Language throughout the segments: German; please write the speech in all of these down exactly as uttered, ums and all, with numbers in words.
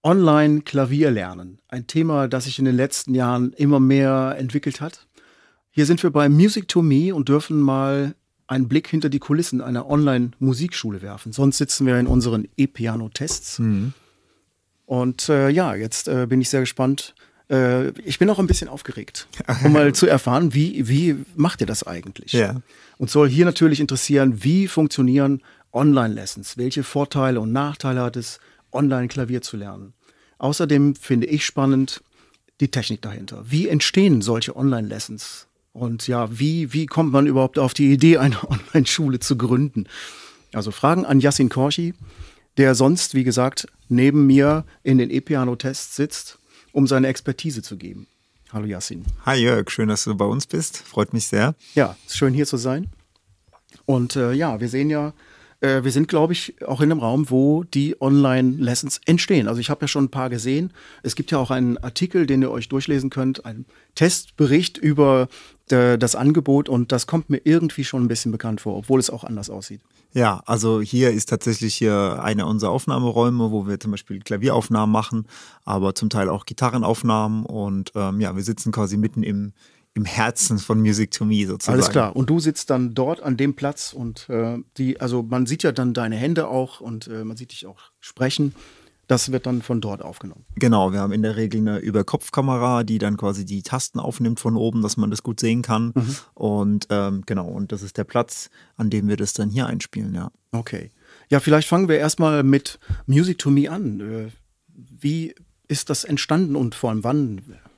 Online-Klavierlernen. Ein Thema, das sich in den letzten Jahren immer mehr entwickelt hat. Hier sind wir bei Music to Me und dürfen mal einen Blick hinter die Kulissen einer Online-Musikschule werfen. Sonst sitzen wir in unseren E-Piano-Tests. Mhm. Und äh, ja, jetzt äh, bin ich sehr gespannt. Äh, ich bin auch ein bisschen aufgeregt, um mal zu erfahren, wie, wie macht ihr das eigentlich? Ja. Und soll hier natürlich interessieren, wie funktionieren Online-Lessons? Welche Vorteile und Nachteile hat es, Online-Klavier zu lernen? Außerdem finde ich spannend die Technik dahinter. Wie entstehen solche Online-Lessons? Und ja, wie, wie kommt man überhaupt auf die Idee, eine Online-Schule zu gründen? Also Fragen an Yassin Korchi, der sonst, wie gesagt, neben mir in den E-Piano-Tests sitzt, um seine Expertise zu geben. Hallo Yassin. Hi Jörg, schön, dass du bei uns bist. Freut mich sehr. Ja, ist schön hier zu sein. Und äh, ja, wir sehen ja, äh, wir sind, glaube ich, auch in einem Raum, wo die Online-Lessons entstehen. Also ich habe ja schon ein paar gesehen. Es gibt ja auch einen Artikel, den ihr euch durchlesen könnt, einen Testbericht über äh, das Angebot, und das kommt mir irgendwie schon ein bisschen bekannt vor, obwohl es auch anders aussieht. Ja, also hier ist tatsächlich hier einer unserer Aufnahmeräume, wo wir zum Beispiel Klavieraufnahmen machen, aber zum Teil auch Gitarrenaufnahmen, und ähm, ja, wir sitzen quasi mitten im im Herzen von Music to Me sozusagen. Alles klar. Und du sitzt dann dort an dem Platz und äh, die, also man sieht ja dann deine Hände auch und äh, man sieht dich auch sprechen. Das wird dann von dort aufgenommen. Genau, wir haben in der Regel eine Überkopfkamera, die dann quasi die Tasten aufnimmt von oben, dass man das gut sehen kann. Mhm. Und ähm, genau, und das ist der Platz, an dem wir das dann hier einspielen, ja. Okay. Ja, vielleicht fangen wir erstmal mit Music to Me an. Äh, wie ist das entstanden und vor allem wann?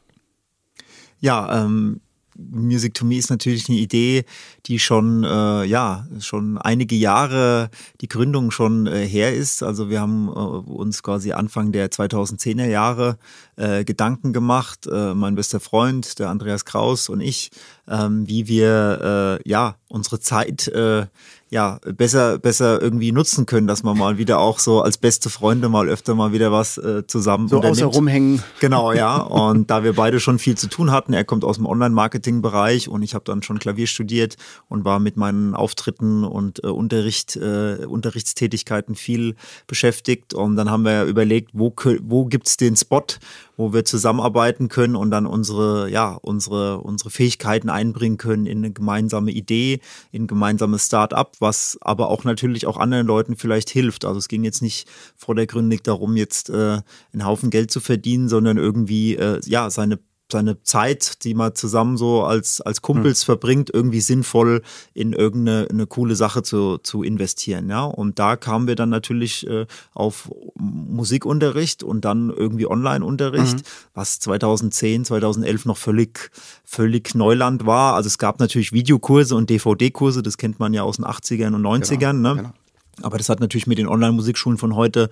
Ja, ähm, Music to Me ist natürlich eine Idee, die schon, äh, ja, schon einige Jahre die Gründung schon äh, her ist. Also wir haben äh, uns quasi Anfang der zweitausendzehner Jahre äh, Gedanken gemacht, äh, mein bester Freund, der Andreas Kraus und ich, ähm, wie wir äh, ja unsere Zeit äh, ja besser besser irgendwie nutzen können, dass man mal wieder auch so als beste Freunde mal öfter mal wieder was äh, zusammen so unternimmt. Außer rumhängen. Genau, ja. Und da wir beide schon viel zu tun hatten, er kommt aus dem Online-Marketing-Bereich und ich habe dann schon Klavier studiert und war mit meinen Auftritten und äh, Unterricht, äh, Unterrichtstätigkeiten viel beschäftigt. Und dann haben wir überlegt, wo wo gibt's den Spot, wo wir zusammenarbeiten können und dann unsere ja unsere unsere Fähigkeiten einbringen können in eine gemeinsame Idee, in ein gemeinsames Start-up, was aber auch natürlich auch anderen Leuten vielleicht hilft. Also es ging jetzt nicht vordergründig darum, jetzt äh, einen Haufen Geld zu verdienen, sondern irgendwie äh, ja seine seine Zeit, die man zusammen so als als Kumpels mhm. verbringt, irgendwie sinnvoll in irgendeine eine coole Sache zu zu investieren, ja. Und da kamen wir dann natürlich äh, auf Musikunterricht und dann irgendwie Online-Unterricht, mhm. was zweitausendzehn, zweitausendelf noch völlig völlig Neuland war. Also es gab natürlich Videokurse und D V D-Kurse, das kennt man ja aus den achtzigern und neunzigern, genau, ne? Genau. Aber das hat natürlich mit den Online-Musikschulen von heute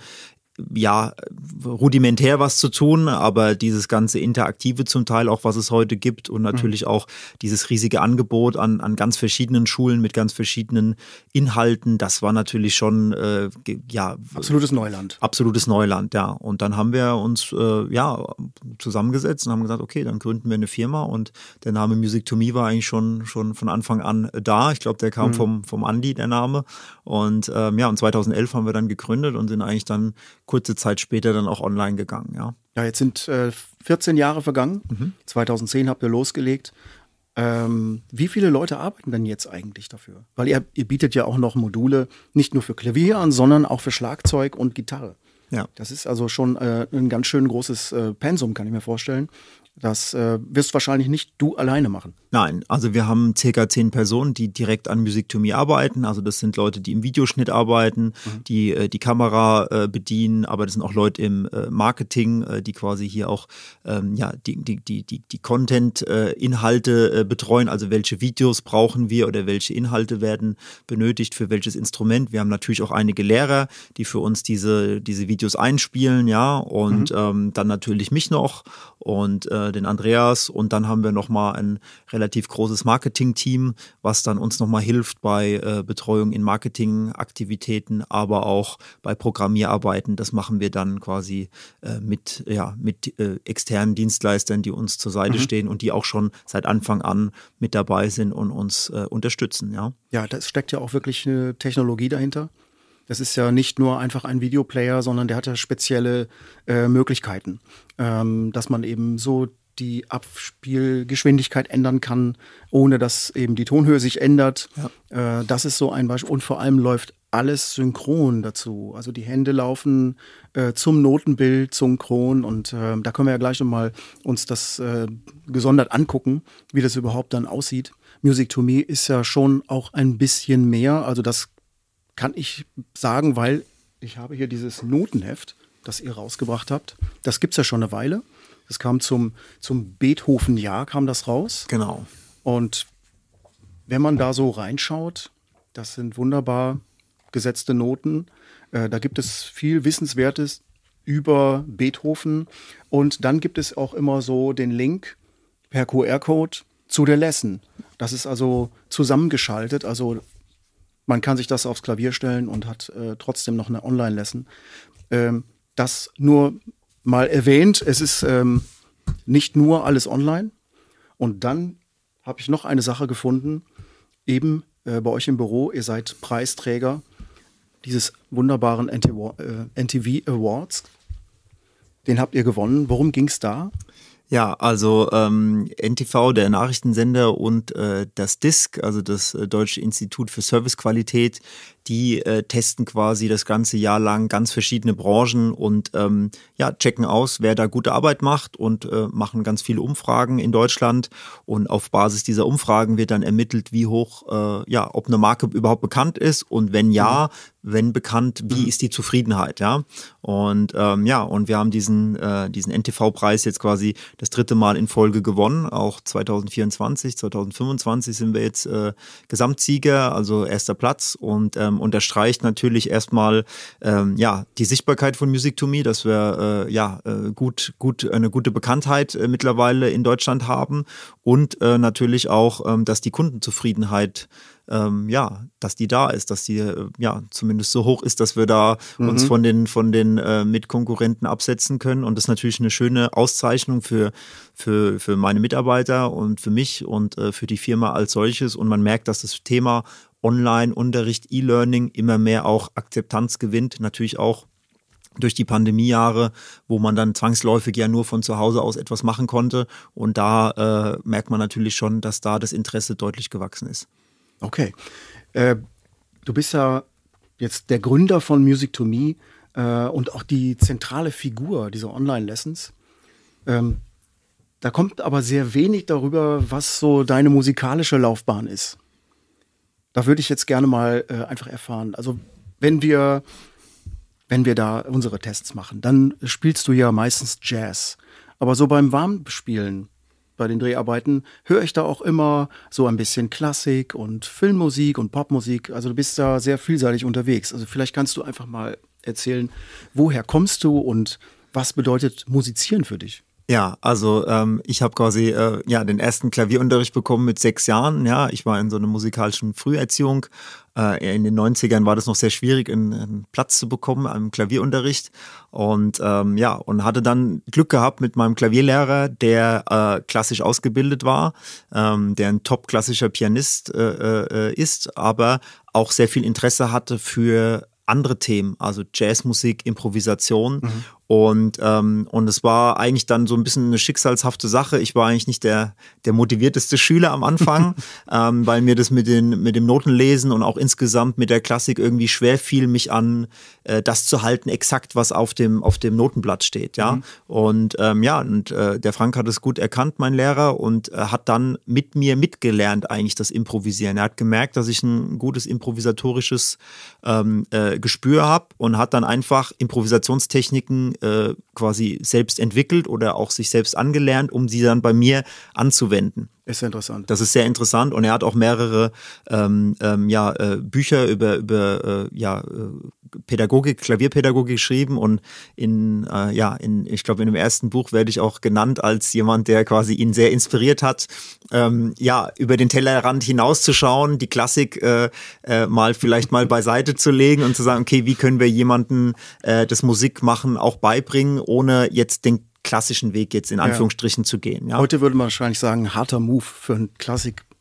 ja, rudimentär was zu tun, aber dieses ganze Interaktive zum Teil auch, was es heute gibt, und natürlich mhm. auch dieses riesige Angebot an, an ganz verschiedenen Schulen mit ganz verschiedenen Inhalten, das war natürlich schon, äh, ja. Absolutes Neuland. Absolutes Neuland, ja. Und dann haben wir uns, äh, ja, zusammengesetzt und haben gesagt, okay, dann gründen wir eine Firma, und der Name Music to Me war eigentlich schon, schon von Anfang an da. Ich glaube, der kam mhm. vom, vom Andi, der Name. Und, ähm, ja, und zweitausendelf haben wir dann gegründet und sind eigentlich dann kurze Zeit später dann auch online gegangen, ja. Ja, jetzt sind äh, vierzehn Jahre vergangen. Mhm. zweitausendzehn habt ihr losgelegt. Ähm, wie viele Leute arbeiten denn jetzt eigentlich dafür? Weil ihr, ihr bietet ja auch noch Module nicht nur für Klavier an, sondern auch für Schlagzeug und Gitarre. Ja. Das ist also schon äh, ein ganz schön großes äh, Pensum, kann ich mir vorstellen. Das äh, wirst wahrscheinlich nicht du alleine machen. Nein, also wir haben circa zehn Personen, die direkt an Music to Me arbeiten. Also das sind Leute, die im Videoschnitt arbeiten, mhm. die äh, die Kamera äh, bedienen, aber das sind auch Leute im äh, Marketing, äh, die quasi hier auch ähm, ja die die die die, die Content-Inhalte äh, betreuen. Also welche Videos brauchen wir oder welche Inhalte werden benötigt für welches Instrument. Wir haben natürlich auch einige Lehrer, die für uns diese diese Videos einspielen, ja, und mhm. ähm, dann natürlich mich noch und äh, den Andreas, und dann haben wir nochmal ein relativ großes Marketing-Team, was dann uns nochmal hilft bei äh, Betreuung in Marketingaktivitäten, aber auch bei Programmierarbeiten. Das machen wir dann quasi äh, mit, ja, mit äh, externen Dienstleistern, die uns zur Seite mhm. stehen und die auch schon seit Anfang an mit dabei sind und uns äh, unterstützen. Ja, ja, da steckt ja auch wirklich eine Technologie dahinter. Das ist ja nicht nur einfach ein Videoplayer, sondern der hat ja spezielle äh, Möglichkeiten, ähm, dass man eben so die Abspielgeschwindigkeit ändern kann, ohne dass eben die Tonhöhe sich ändert. Ja. Äh, das ist so ein Beispiel. Und vor allem läuft alles synchron dazu. Also die Hände laufen äh, zum Notenbild synchron und äh, da können wir ja gleich nochmal uns das äh, gesondert angucken, wie das überhaupt dann aussieht. Music to Me ist ja schon auch ein bisschen mehr. Also das kann ich sagen, weil ich habe hier dieses Notenheft, das ihr rausgebracht habt. Das gibt's ja schon eine Weile. Das kam zum, zum Beethoven-Jahr, kam das raus. Genau. Und wenn man da so reinschaut, das sind wunderbar gesetzte Noten. Äh, da gibt es viel Wissenswertes über Beethoven. Und dann gibt es auch immer so den Link per Q R-Code zu der Lesson. Das ist also zusammengeschaltet. Also man kann sich das aufs Klavier stellen und hat äh, trotzdem noch eine Online-Lesson. Ähm, das nur mal erwähnt. Es ist ähm, nicht nur alles online. Und dann habe ich noch eine Sache gefunden. Eben äh, bei euch im Büro, ihr seid Preisträger dieses wunderbaren N T V Awards. Den habt ihr gewonnen. Worum ging es da? Ja, also ähm, N T V, der Nachrichtensender und äh, das D I S C, also das äh, Deutsche Institut für Servicequalität, die äh, testen quasi das ganze Jahr lang ganz verschiedene Branchen und ähm, ja, checken aus, wer da gute Arbeit macht und äh, machen ganz viele Umfragen in Deutschland. Und auf Basis dieser Umfragen wird dann ermittelt, wie hoch, äh, ja, ob eine Marke überhaupt bekannt ist und wenn ja, mhm. wenn bekannt, wie mhm. ist die Zufriedenheit, ja. Und ähm, ja, und wir haben diesen, äh, diesen N T V-Preis jetzt quasi das dritte Mal in Folge gewonnen. Auch zwanzig vierundzwanzig, zwanzig fünfundzwanzig sind wir jetzt äh, Gesamtsieger, also erster Platz und ähm, unterstreicht natürlich erstmal ähm, ja die Sichtbarkeit von Music to Me, dass wir äh, ja äh, gut gut eine gute Bekanntheit äh, mittlerweile in Deutschland haben und äh, natürlich auch, ähm, dass die Kundenzufriedenheit Ähm, ja, dass die da ist, dass die äh, ja zumindest so hoch ist, dass wir da mhm. uns von den von den äh, Mitkonkurrenten absetzen können und das ist natürlich eine schöne Auszeichnung für für für meine Mitarbeiter und für mich und äh, für die Firma als solches und man merkt, dass das Thema Online-Unterricht, E-Learning immer mehr auch Akzeptanz gewinnt, natürlich auch durch die Pandemiejahre, wo man dann zwangsläufig ja nur von zu Hause aus etwas machen konnte und da äh, merkt man natürlich schon, dass da das Interesse deutlich gewachsen ist. Okay. Äh, du bist ja jetzt der Gründer von Music to Me äh, und auch die zentrale Figur dieser Online-Lessons. Ähm, da kommt aber sehr wenig darüber, was so deine musikalische Laufbahn ist. Da würde ich jetzt gerne mal äh, einfach erfahren. Also wenn wir, wenn wir da unsere Tests machen, dann spielst du ja meistens Jazz. Aber so beim Warmspielen bei den Dreharbeiten höre ich da auch immer so ein bisschen Klassik und Filmmusik und Popmusik. Also du bist da sehr vielseitig unterwegs. Also vielleicht kannst du einfach mal erzählen, woher kommst du und was bedeutet Musizieren für dich? Ja, also ähm, ich habe quasi äh, ja den ersten Klavierunterricht bekommen mit sechs Jahren. Ja, ich war in so einer musikalischen Früherziehung. Äh, in den neunzigern war das noch sehr schwierig, einen, einen Platz zu bekommen am Klavierunterricht. Und ähm, ja, und hatte dann Glück gehabt mit meinem Klavierlehrer, der äh, klassisch ausgebildet war, ähm, der ein top klassischer Pianist äh, äh, ist, aber auch sehr viel Interesse hatte für andere Themen, also Jazzmusik, Improvisation. Mhm. Und, ähm, und es war eigentlich dann so ein bisschen eine schicksalshafte Sache. Ich war eigentlich nicht der, der motivierteste Schüler am Anfang, ähm, weil mir das mit, den, mit dem Notenlesen und auch insgesamt mit der Klassik irgendwie schwer fiel, mich an äh, das zu halten, exakt was auf dem, auf dem Notenblatt steht. Ja? Mhm. Und ähm, ja, und äh, der Frank hat es gut erkannt, mein Lehrer, und äh, hat dann mit mir mitgelernt, eigentlich das Improvisieren. Er hat gemerkt, dass ich ein gutes improvisatorisches ähm, äh, Gespür habe und hat dann einfach Improvisationstechniken äh, quasi selbst entwickelt oder auch sich selbst angelernt, um sie dann bei mir anzuwenden. Ist sehr interessant. Das ist sehr interessant und er hat auch mehrere ähm, ähm, ja, äh, Bücher über, über äh, ja, äh, Pädagogik, Klavierpädagogik geschrieben und in, äh, ja, in, ich glaube, in dem ersten Buch werde ich auch genannt als jemand, der quasi ihn sehr inspiriert hat, ähm, ja, über den Tellerrand hinauszuschauen, die Klassik äh, äh, mal vielleicht mal beiseite zu legen und zu sagen, okay, wie können wir jemandem äh, das Musikmachen auch beibringen, ohne jetzt den klassischen Weg jetzt in Anführungsstrichen ja. zu gehen. Ja. Heute würde man wahrscheinlich sagen, harter Move für einen Klassik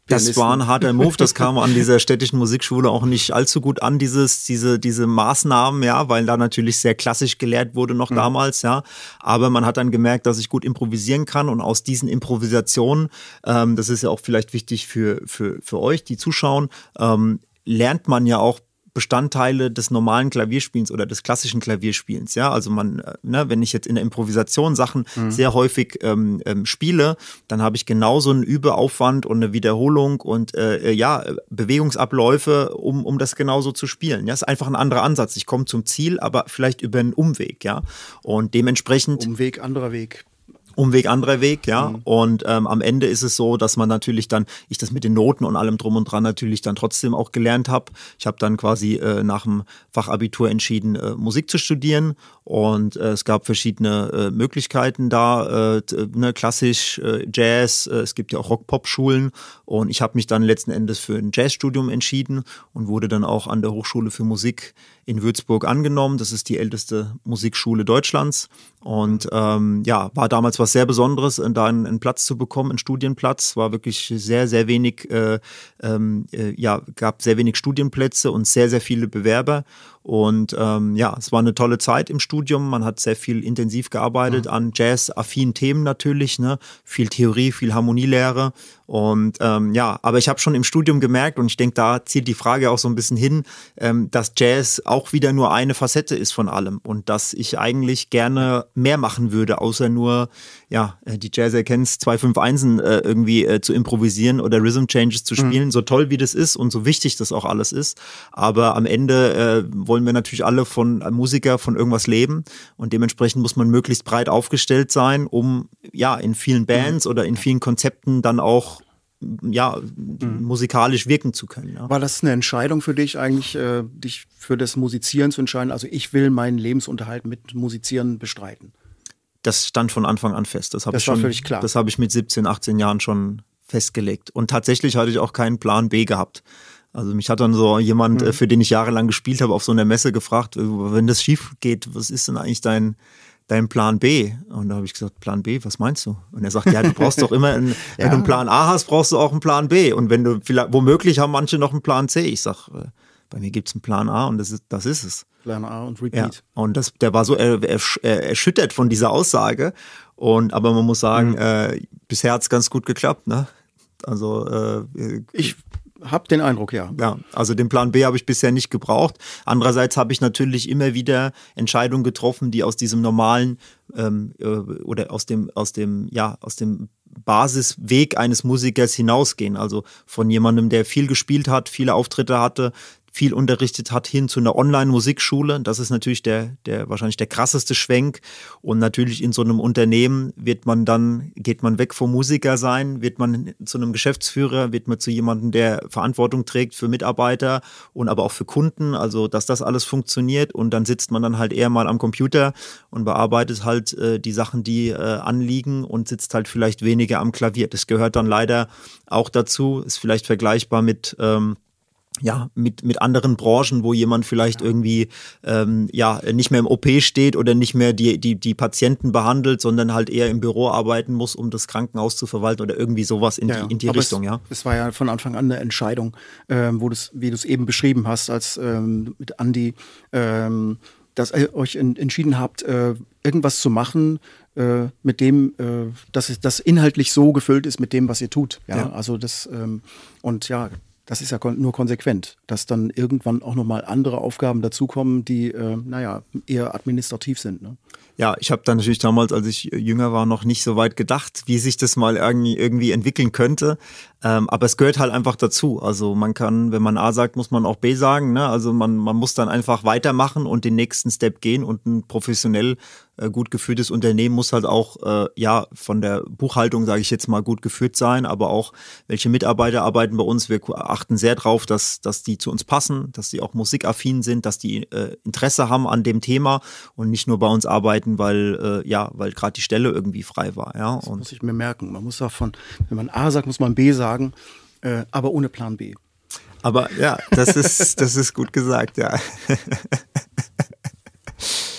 Das war ein harter Move, das kam an dieser städtischen Musikschule auch nicht allzu gut an, dieses, diese, diese Maßnahmen, ja, weil da natürlich sehr klassisch gelehrt wurde noch mhm. damals, ja. Aber man hat dann gemerkt, dass ich gut improvisieren kann und aus diesen Improvisationen, ähm, das ist ja auch vielleicht wichtig für, für, für euch, die zuschauen, ähm, lernt man ja auch Bestandteile des normalen Klavierspielens oder des klassischen Klavierspielens. Ja, also man, ne, wenn ich jetzt in der Improvisation Sachen mhm. sehr häufig ähm, ähm, spiele, dann habe ich genauso einen Übeaufwand und eine Wiederholung und äh, ja Bewegungsabläufe, um um das genauso zu spielen. Ja, ist einfach ein anderer Ansatz. Ich komme zum Ziel, aber vielleicht über einen Umweg. Ja, und dementsprechend Umweg, anderer Weg. Umweg, anderer Weg, ja. Mhm. Und ähm, am Ende ist es so, dass man natürlich dann, ich das mit den Noten und allem drum und dran natürlich dann trotzdem auch gelernt habe. Ich habe dann quasi äh, nach dem Fachabitur entschieden, äh, Musik zu studieren. Und äh, es gab verschiedene äh, Möglichkeiten da, äh, ne, klassisch, äh, Jazz, äh, es gibt ja auch Rock-Pop-Schulen. Und ich habe mich dann letzten Endes für ein Jazzstudium entschieden und wurde dann auch an der Hochschule für Musik in Würzburg angenommen. Das ist die älteste Musikschule Deutschlands. Und ähm, ja, war damals was sehr Besonderes, da einen, einen Platz zu bekommen, einen Studienplatz. War wirklich sehr, sehr wenig, äh, ähm, äh, ja, gab sehr wenig Studienplätze und sehr, sehr viele Bewerber. Und ähm, ja, es war eine tolle Zeit im Studium. Man hat sehr viel intensiv gearbeitet mhm. an Jazz-affinen Themen natürlich, ne? Viel Theorie, viel Harmonielehre. Und ähm, ja, aber ich habe schon im Studium gemerkt, und ich denke, da zielt die Frage auch so ein bisschen hin, ähm, dass Jazz auch wieder nur eine Facette ist von allem und dass ich eigentlich gerne mehr machen würde, außer nur, ja, die Jazzer kennen es, zwei fünf Einsen äh, irgendwie äh, zu improvisieren oder Rhythm Changes zu spielen, mhm. so toll wie das ist und so wichtig das auch alles ist. Aber am Ende äh, wollen wir natürlich alle von äh, Musiker von irgendwas leben und dementsprechend muss man möglichst breit aufgestellt sein, um ja in vielen Bands mhm. oder in vielen Konzepten dann auch ja, mhm. musikalisch wirken zu können. Ja. War das eine Entscheidung für dich eigentlich, äh, dich für das Musizieren zu entscheiden? Also ich will meinen Lebensunterhalt mit Musizieren bestreiten. Das stand von Anfang an fest. Das, das ich war schon, völlig klar. Das habe ich mit siebzehn, achtzehn Jahren schon festgelegt. Und tatsächlich hatte ich auch keinen Plan B gehabt. Also mich hat dann so jemand, mhm. für den ich jahrelang gespielt habe, auf so einer Messe gefragt, wenn das schief geht, was ist denn eigentlich dein dein Plan B? Und da habe ich gesagt, Plan B, was meinst du? Und er sagt, ja, du brauchst doch immer, einen, ja. wenn du einen Plan A hast, brauchst du auch einen Plan B. Und wenn du, vielleicht, womöglich haben manche noch einen Plan C. Ich sage, bei mir gibt es einen Plan A und das ist, das ist es. Plan A und Repeat. Ja. Und das, der war so er, er, er, erschüttert von dieser Aussage. Und, aber man muss sagen, mhm. äh, bisher hat es ganz gut geklappt. Ne? Also äh, ich Hab den Eindruck, ja. Ja, also den Plan B habe ich bisher nicht gebraucht. Andererseits habe ich natürlich immer wieder Entscheidungen getroffen, die aus diesem normalen ähm, äh, oder aus dem, aus dem, ja, aus dem Basisweg eines Musikers hinausgehen. Also von jemandem, der viel gespielt hat, viele Auftritte hatte, viel unterrichtet hat, hin zu einer Online-Musikschule. Das ist natürlich der, der wahrscheinlich der krasseste Schwenk. Und natürlich in so einem Unternehmen wird man dann, geht man weg vom Musiker sein, wird man zu einem Geschäftsführer, wird man zu jemandem, der Verantwortung trägt für Mitarbeiter und aber auch für Kunden. Also, dass das alles funktioniert. Und dann sitzt man dann halt eher mal am Computer und bearbeitet halt äh, die Sachen, die äh, anliegen und sitzt halt vielleicht weniger am Klavier. Das gehört dann leider auch dazu. Ist vielleicht vergleichbar mit ähm, ja, mit, mit anderen Branchen, wo jemand vielleicht ja. irgendwie ähm, ja, nicht mehr im O P steht oder nicht mehr die, die, die Patienten behandelt, sondern halt eher im Büro arbeiten muss, um das Krankenhaus zu verwalten oder irgendwie sowas in ja, die, in die Richtung. Es, ja. es war ja von Anfang an eine Entscheidung, ähm, wo das, wie du es eben beschrieben hast, als ähm, mit Andi, ähm, dass ihr euch in, entschieden habt, äh, irgendwas zu machen, äh, mit dem, äh, dass es, das inhaltlich so gefüllt ist mit dem, was ihr tut. Ja, ja. Also das, ähm, und ja, das ist ja kon- nur konsequent, dass dann irgendwann auch nochmal andere Aufgaben dazukommen, die, äh, naja, eher administrativ sind. Ne? Ja, ich habe dann natürlich damals, als ich jünger war, noch nicht so weit gedacht, wie sich das mal irgendwie, irgendwie entwickeln könnte. Ähm, aber es gehört halt einfach dazu. Also man kann, wenn man A sagt, muss man auch B sagen. Ne? Also man, man muss dann einfach weitermachen und den nächsten Step gehen und ein professionell äh, gut geführtes Unternehmen muss halt auch äh, ja von der Buchhaltung, sage ich jetzt mal, gut geführt sein, aber auch welche Mitarbeiter arbeiten bei uns. Wir achten sehr drauf, dass, dass die zu uns passen, dass die auch musikaffin sind, dass die äh, Interesse haben an dem Thema und nicht nur bei uns arbeiten, weil äh, ja, weil gerade die Stelle irgendwie frei war. Ja? Das und muss ich mir merken. Man muss davon, wenn man A sagt, muss man B sagen, äh, aber ohne Plan B. Aber ja, das ist, das ist gut gesagt, ja.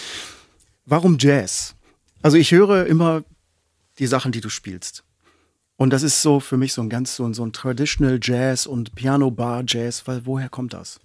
Warum Jazz? Also ich höre immer die Sachen, die du spielst. Und das ist so für mich so ein ganz so, ein- so ein Traditional Jazz und Piano Bar Jazz. Weil, woher kommt das?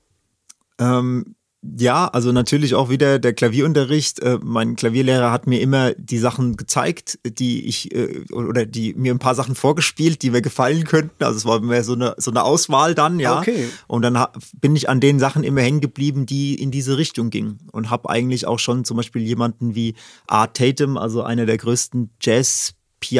Ähm, ja, also natürlich auch wieder der Klavierunterricht. Äh, mein Klavierlehrer hat mir immer die Sachen gezeigt, die ich äh, oder die mir ein paar Sachen vorgespielt, die mir gefallen könnten. Also es war mehr so eine so eine Auswahl dann, ja. Okay. Und dann ha- bin ich an den Sachen immer hängen geblieben, die in diese Richtung gingen und habe eigentlich auch schon zum Beispiel jemanden wie Art Tatum, also einer der größten Jazz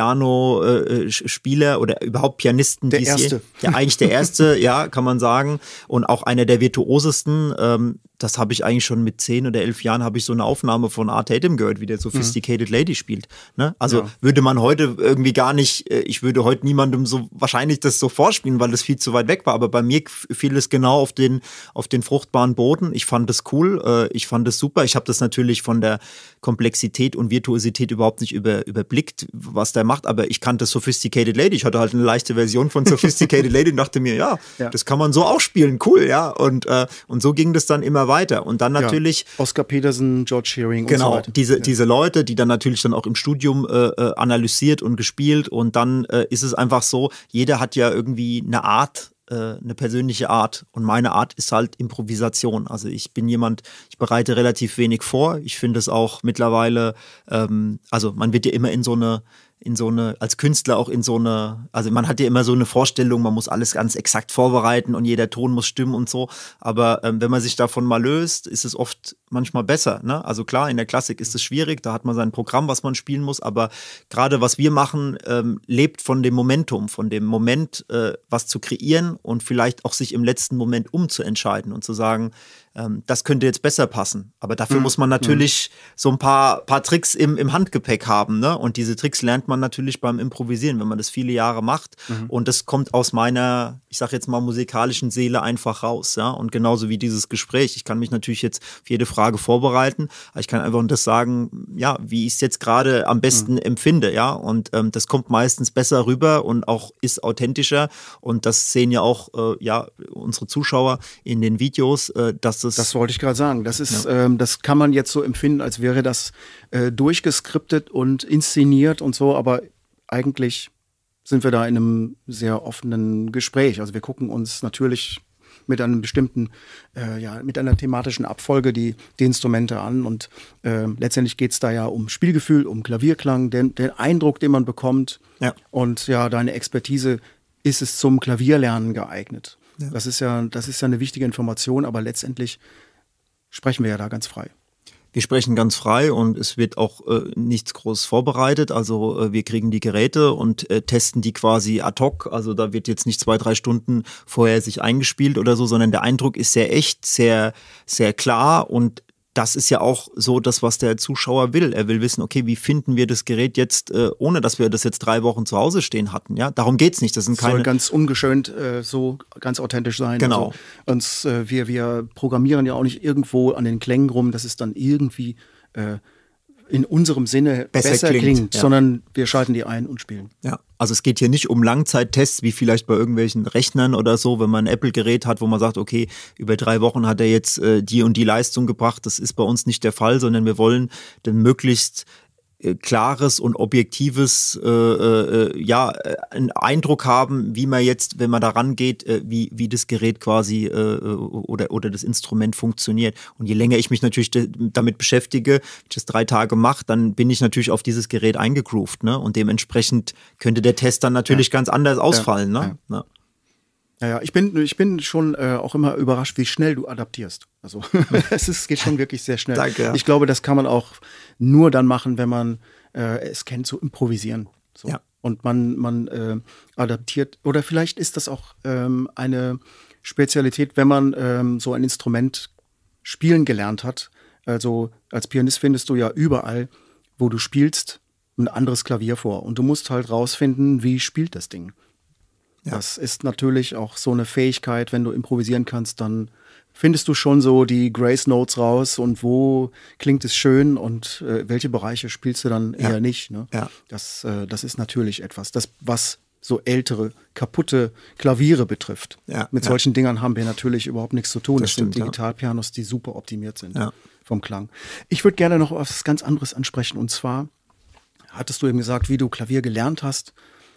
Piano-Spieler oder überhaupt Pianisten. Der die es je- erste. Ja, eigentlich der erste, ja, kann man sagen. Und auch einer der virtuosesten. Ähm, das habe ich eigentlich schon mit zehn oder elf Jahren habe ich so eine Aufnahme von Art Tatum gehört, wie der Sophisticated Lady spielt. Ne? Also Ja. würde man heute irgendwie gar nicht, äh, ich würde heute niemandem so wahrscheinlich das so vorspielen, weil das viel zu weit weg war. Aber bei mir f- fiel es genau auf den, auf den fruchtbaren Boden. Ich fand es cool, äh, ich fand es super. Ich habe das natürlich von der Komplexität und Virtuosität überhaupt nicht über, überblickt, was der macht, aber ich kannte Sophisticated Lady. Ich hatte halt eine leichte Version von Sophisticated Lady und dachte mir, ja, Ja. das kann man so auch spielen, cool, ja. Und, äh, und so ging das dann immer weiter. Und dann natürlich Ja. Oscar Peterson, George Shearing und genau, so weiter. diese, Ja. diese Leute, die dann natürlich dann auch im Studium äh, äh, analysiert und gespielt und dann äh, ist es einfach so, jeder hat ja irgendwie eine Art, äh, eine persönliche Art und meine Art ist halt Improvisation. Also ich bin jemand, ich bereite relativ wenig vor. Ich finde es auch mittlerweile, ähm, also man wird ja immer in so eine in so eine, als Künstler auch in so eine, also man hat ja immer so eine Vorstellung, man muss alles ganz exakt vorbereiten und jeder Ton muss stimmen und so, aber ähm, wenn man sich davon mal löst, ist es oft manchmal besser, ne? Also klar, in der Klassik ist es schwierig, da hat man sein Programm, was man spielen muss, aber gerade was wir machen, ähm, lebt von dem Momentum, von dem Moment, äh, was zu kreieren und vielleicht auch sich im letzten Moment umzuentscheiden und zu sagen, ähm, das könnte jetzt besser passen. Aber dafür Mhm. muss man natürlich mhm. so ein paar, paar Tricks im, im Handgepäck haben, ne? Und diese Tricks lernt man natürlich beim Improvisieren, wenn man das viele Jahre macht. Mhm. Und das kommt aus meiner, ich sag jetzt mal, musikalischen Seele einfach raus, ja? Und genauso wie dieses Gespräch. Ich kann mich natürlich jetzt für jede Frage vorbereiten, aber ich kann einfach nur das sagen, ja, wie ich es jetzt gerade am besten mhm. empfinde, ja? Und ähm, das kommt meistens besser rüber und auch ist authentischer. Und das sehen ja auch, äh, ja, unsere Zuschauer in den Videos, äh, dass das, das wollte ich gerade sagen. Das ist, ja. ähm, das kann man jetzt so empfinden, als wäre das äh, durchgeskriptet und inszeniert und so, aber eigentlich sind wir da in einem sehr offenen Gespräch. Also wir gucken uns natürlich mit einem bestimmten, äh, ja, mit einer thematischen Abfolge die, die Instrumente an und äh, letztendlich geht es da ja um Spielgefühl, um Klavierklang, den, den Eindruck, den man bekommt ja. und ja, deine Expertise, ist es zum Klavierlernen geeignet. Ja. Das ist ja, das ist ja eine wichtige Information, aber letztendlich sprechen wir ja da ganz frei. Wir sprechen ganz frei und es wird auch äh, nichts groß vorbereitet. Also äh, wir kriegen die Geräte und äh, testen die quasi ad hoc. Also da wird jetzt nicht zwei, drei Stunden vorher sich eingespielt oder so, sondern der Eindruck ist sehr echt, sehr, sehr klar und das ist ja auch so das, was der Zuschauer will. Er will wissen, okay, wie finden wir das Gerät jetzt, äh, ohne dass wir das jetzt drei Wochen zu Hause stehen hatten. Ja, darum geht's nicht. Das sind keine. Soll ganz ungeschönt, äh, so ganz authentisch sein. Genau. Also, uns, äh, wir, wir programmieren ja auch nicht irgendwo an den Klängen rum, dass es dann irgendwie äh, in unserem Sinne besser, besser klingt, klingt ja. sondern wir schalten die ein und spielen. Ja, also es geht hier nicht um Langzeittests, wie vielleicht bei irgendwelchen Rechnern oder so, wenn man ein Apple-Gerät hat, wo man sagt, okay, über drei Wochen hat er jetzt äh, die und die Leistung gebracht. Das ist bei uns nicht der Fall, sondern wir wollen den möglichst äh, klares und objektives äh, äh, ja, einen Eindruck haben, wie man jetzt, wenn man da rangeht, äh, wie, wie das Gerät quasi äh, oder, oder das Instrument funktioniert. Und je länger ich mich natürlich de- damit beschäftige, wenn ich das drei Tage mache, dann bin ich natürlich auf dieses Gerät eingegroovt, ne? Und dementsprechend könnte der Test dann natürlich ja. ganz anders ausfallen, ja. ne? Ja. Ja. Ja, ja, ich bin, ich bin schon äh, auch immer überrascht, wie schnell du adaptierst. Also es ist, geht schon wirklich sehr schnell. Danke, ja. Ich glaube, das kann man auch nur dann machen, wenn man äh, es kennt, zu improvisieren. So. Ja. Und man, man äh, adaptiert. Oder vielleicht ist das auch ähm, eine Spezialität, wenn man ähm, so ein Instrument spielen gelernt hat. Also als Pianist findest du ja überall, wo du spielst, ein anderes Klavier vor. Und du musst halt rausfinden, wie spielt das Ding. Ja. Das ist natürlich auch so eine Fähigkeit, wenn du improvisieren kannst, dann findest du schon so die Grace Notes raus und wo klingt es schön und äh, welche Bereiche spielst du dann ja. eher nicht. Ne? Ja. Das, äh, das ist natürlich etwas, das, was so ältere, kaputte Klaviere betrifft. Ja. Mit ja. solchen Dingern haben wir natürlich überhaupt nichts zu tun. Das, das stimmt, sind Digitalpianos, die super optimiert sind ja. vom Klang. Ich würde gerne noch was ganz anderes ansprechen und zwar hattest du eben gesagt, wie du Klavier gelernt hast.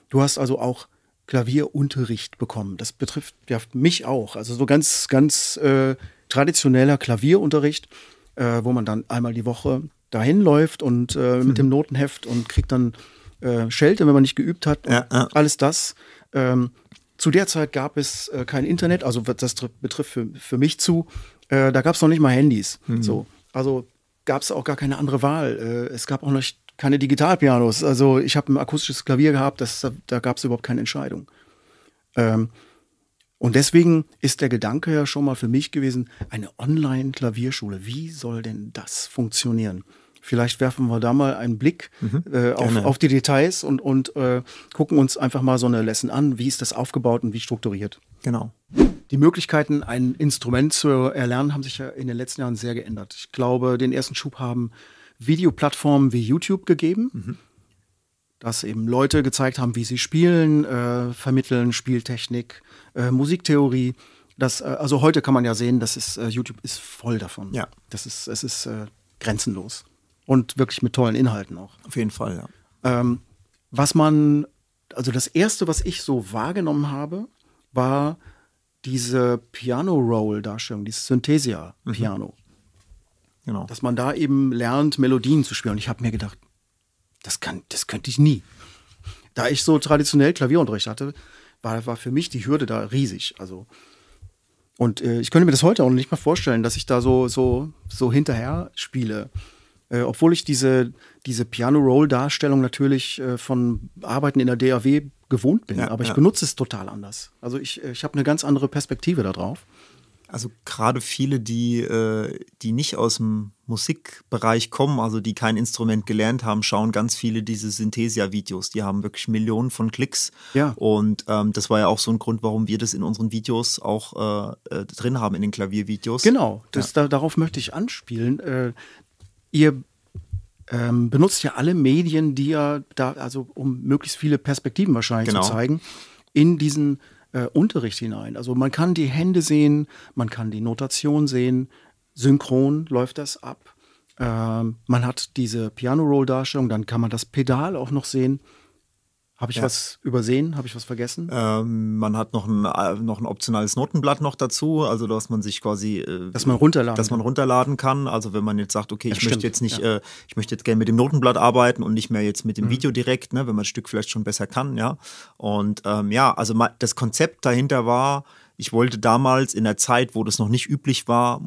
Du hast also auch Klavierunterricht bekommen. Das betrifft ja mich auch. Also so ganz, ganz äh, traditioneller Klavierunterricht, äh, wo man dann einmal die Woche dahin läuft und äh, mit dem Notenheft und kriegt dann äh, Schelte, wenn man nicht geübt hat. Ja, ja. Alles das. Ähm, zu der Zeit gab es äh, kein Internet, also das betrifft für, für mich zu. Äh, da gab es noch nicht mal Handys. Mhm. So. Also gab es auch gar keine andere Wahl. Äh, es gab auch noch keine Digitalpianos. Also ich habe ein akustisches Klavier gehabt, das, da, da gab es überhaupt keine Entscheidung. Ähm, und deswegen ist der Gedanke ja schon mal für mich gewesen, eine Online-Klavierschule. Wie soll denn das funktionieren? Vielleicht werfen wir da mal einen Blick mhm, äh, auf, auf die Details und, und äh, gucken uns einfach mal so eine Lesson an. Wie ist das aufgebaut und wie strukturiert? Genau. Die Möglichkeiten, ein Instrument zu erlernen, haben sich ja in den letzten Jahren sehr geändert. Ich glaube, den ersten Schub haben Videoplattformen wie YouTube gegeben, mhm. dass eben Leute gezeigt haben, wie sie spielen, äh, vermitteln, Spieltechnik, äh, Musiktheorie. Das, äh, also heute kann man ja sehen, dass es, äh, YouTube ist voll davon. Ja. Das ist, es ist äh, grenzenlos. Und wirklich mit tollen Inhalten auch. Auf jeden Fall, ja. Ähm, was man, also das Erste, was ich so wahrgenommen habe, war diese Piano-Roll-Darstellung, dieses Synthesia-Piano. Mhm. Genau. Dass man da eben lernt, Melodien zu spielen. Und ich habe mir gedacht, das, kann, das könnte ich nie. Da ich so traditionell Klavierunterricht hatte, war, war für mich die Hürde da riesig. Also, und äh, ich könnte mir das heute auch nicht mal vorstellen, dass ich da so, so, so hinterher spiele. Äh, obwohl ich diese, diese Piano-Roll-Darstellung natürlich äh, von Arbeiten in der D A W gewohnt bin. Ja, aber ich ja. benutze es total anders. Also ich, ich habe eine ganz andere Perspektive da drauf. Also gerade viele, die, äh, die nicht aus dem Musikbereich kommen, also die kein Instrument gelernt haben, schauen ganz viele diese Synthesia-Videos. Die haben wirklich Millionen von Klicks. Ja. Und ähm, das war ja auch so ein Grund, warum wir das in unseren Videos auch äh, äh, drin haben, in den Klaviervideos. Genau, das, ja. da, darauf möchte ich anspielen. Äh, ihr ähm, benutzt ja alle Medien, die ja da, also um möglichst viele Perspektiven wahrscheinlich genau. zu zeigen, in diesen äh, Unterricht hinein. Also man kann die Hände sehen, man kann die Notation sehen, synchron läuft das ab. Ähm, man hat diese Piano-Roll-Darstellung, dann kann man das Pedal auch noch sehen. Habe ich ja. was übersehen? Habe ich was vergessen? Ähm, man hat noch ein, noch ein optionales Notenblatt noch dazu, also dass man sich quasi äh, dass man runterladen dass man runterladen kann. Also wenn man jetzt sagt, okay, ich ja, möchte stimmt. jetzt nicht, ja. äh, ich möchte jetzt gerne mit dem Notenblatt arbeiten und nicht mehr jetzt mit dem mhm. Video direkt, ne, wenn man das Stück vielleicht schon besser kann, ja. Und ähm, ja, also das Konzept dahinter war, ich wollte damals in der Zeit, wo das noch nicht üblich war,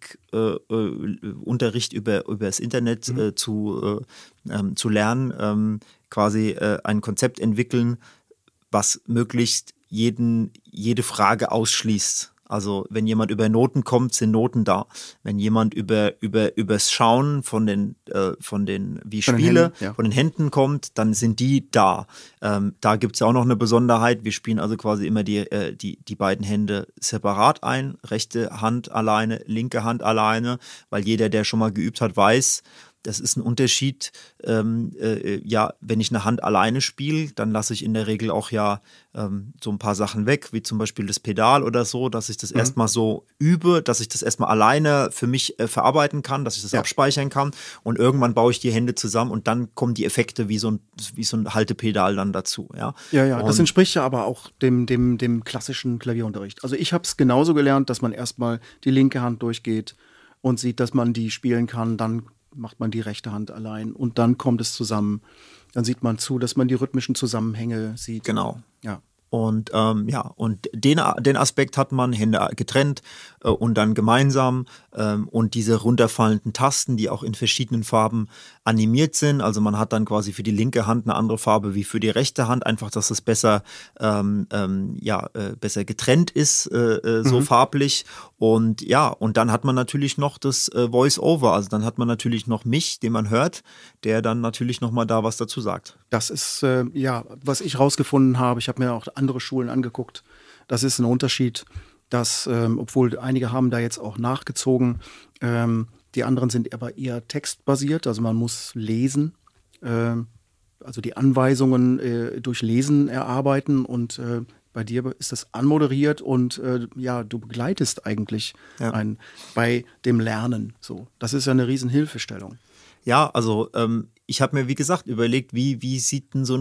Musikunterricht äh, äh, über, über das Internet mhm. äh, zu, äh, ähm, zu lernen, ähm, quasi äh, ein Konzept entwickeln, was möglichst jeden, jede Frage ausschließt. Also wenn jemand über Noten kommt, sind Noten da. Wenn jemand über über übers Schauen von den äh, von den wie ich von spiele, den Händen, ja. von den Händen kommt, dann sind die da. Ähm, da gibt es ja auch noch eine Besonderheit. Wir spielen also quasi immer die äh, die die beiden Hände separat ein, rechte Hand alleine, linke Hand alleine, weil jeder, der schon mal geübt hat, weiß, das ist ein Unterschied. Ähm, äh, ja, wenn ich eine Hand alleine spiele, dann lasse ich in der Regel auch ja ähm, so ein paar Sachen weg, wie zum Beispiel das Pedal oder so, dass ich das mhm. erstmal so übe, dass ich das erstmal alleine für mich äh, verarbeiten kann, dass ich das ja. abspeichern kann. Und irgendwann baue ich die Hände zusammen und dann kommen die Effekte wie so ein, wie so ein Haltepedal dann dazu. Ja, ja, ja. Und das entspricht ja aber auch dem, dem, dem klassischen Klavierunterricht. Also ich habe es genauso gelernt, dass man erstmal die linke Hand durchgeht und sieht, dass man die spielen kann, dann macht man die rechte Hand allein und dann kommt es zusammen. Dann sieht man zu, dass man die rhythmischen Zusammenhänge sieht. Genau. Ja. Und ähm, ja, und den, den Aspekt hat man, Hände getrennt äh, und dann gemeinsam ähm, und diese runterfallenden Tasten, die auch in verschiedenen Farben animiert sind. Also man hat dann quasi für die linke Hand eine andere Farbe wie für die rechte Hand, einfach, dass es besser, ähm, ähm, ja, äh, besser getrennt ist, äh, äh, so mhm. farblich. Und ja, und dann hat man natürlich noch das äh, Voice-Over, also dann hat man natürlich noch mich, den man hört, der dann natürlich nochmal da was dazu sagt. Das ist, äh, ja, was ich rausgefunden habe, ich habe mir auch andere Schulen angeguckt, das ist ein Unterschied, dass, ähm, obwohl einige haben da jetzt auch nachgezogen, ähm, die anderen sind aber eher textbasiert, also man muss lesen, äh, also die Anweisungen äh, durch Lesen erarbeiten und äh, bei dir ist das anmoderiert und äh, ja, du begleitest eigentlich ja. ein, bei dem Lernen. So, das ist ja eine riesen Hilfestellung. Ja, also ähm, ich habe mir, wie gesagt, überlegt, wie, wie sieht denn so eine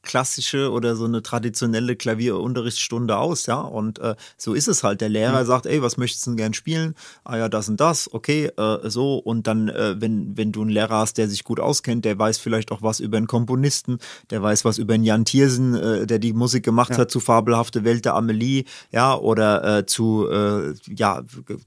klassische oder so eine traditionelle Klavierunterrichtsstunde aus, ja, und äh, so ist es halt. Der Lehrer mhm. sagt, ey, was möchtest du denn gern spielen? Ah ja, das und das, okay, äh, so, und dann, äh, wenn, wenn du einen Lehrer hast, der sich gut auskennt, der weiß vielleicht auch was über einen Komponisten, der weiß was über einen Jan Tiersen, äh, der die Musik gemacht ja. hat zu Fabelhafte Welt der Amelie, ja, oder äh, zu, äh, ja,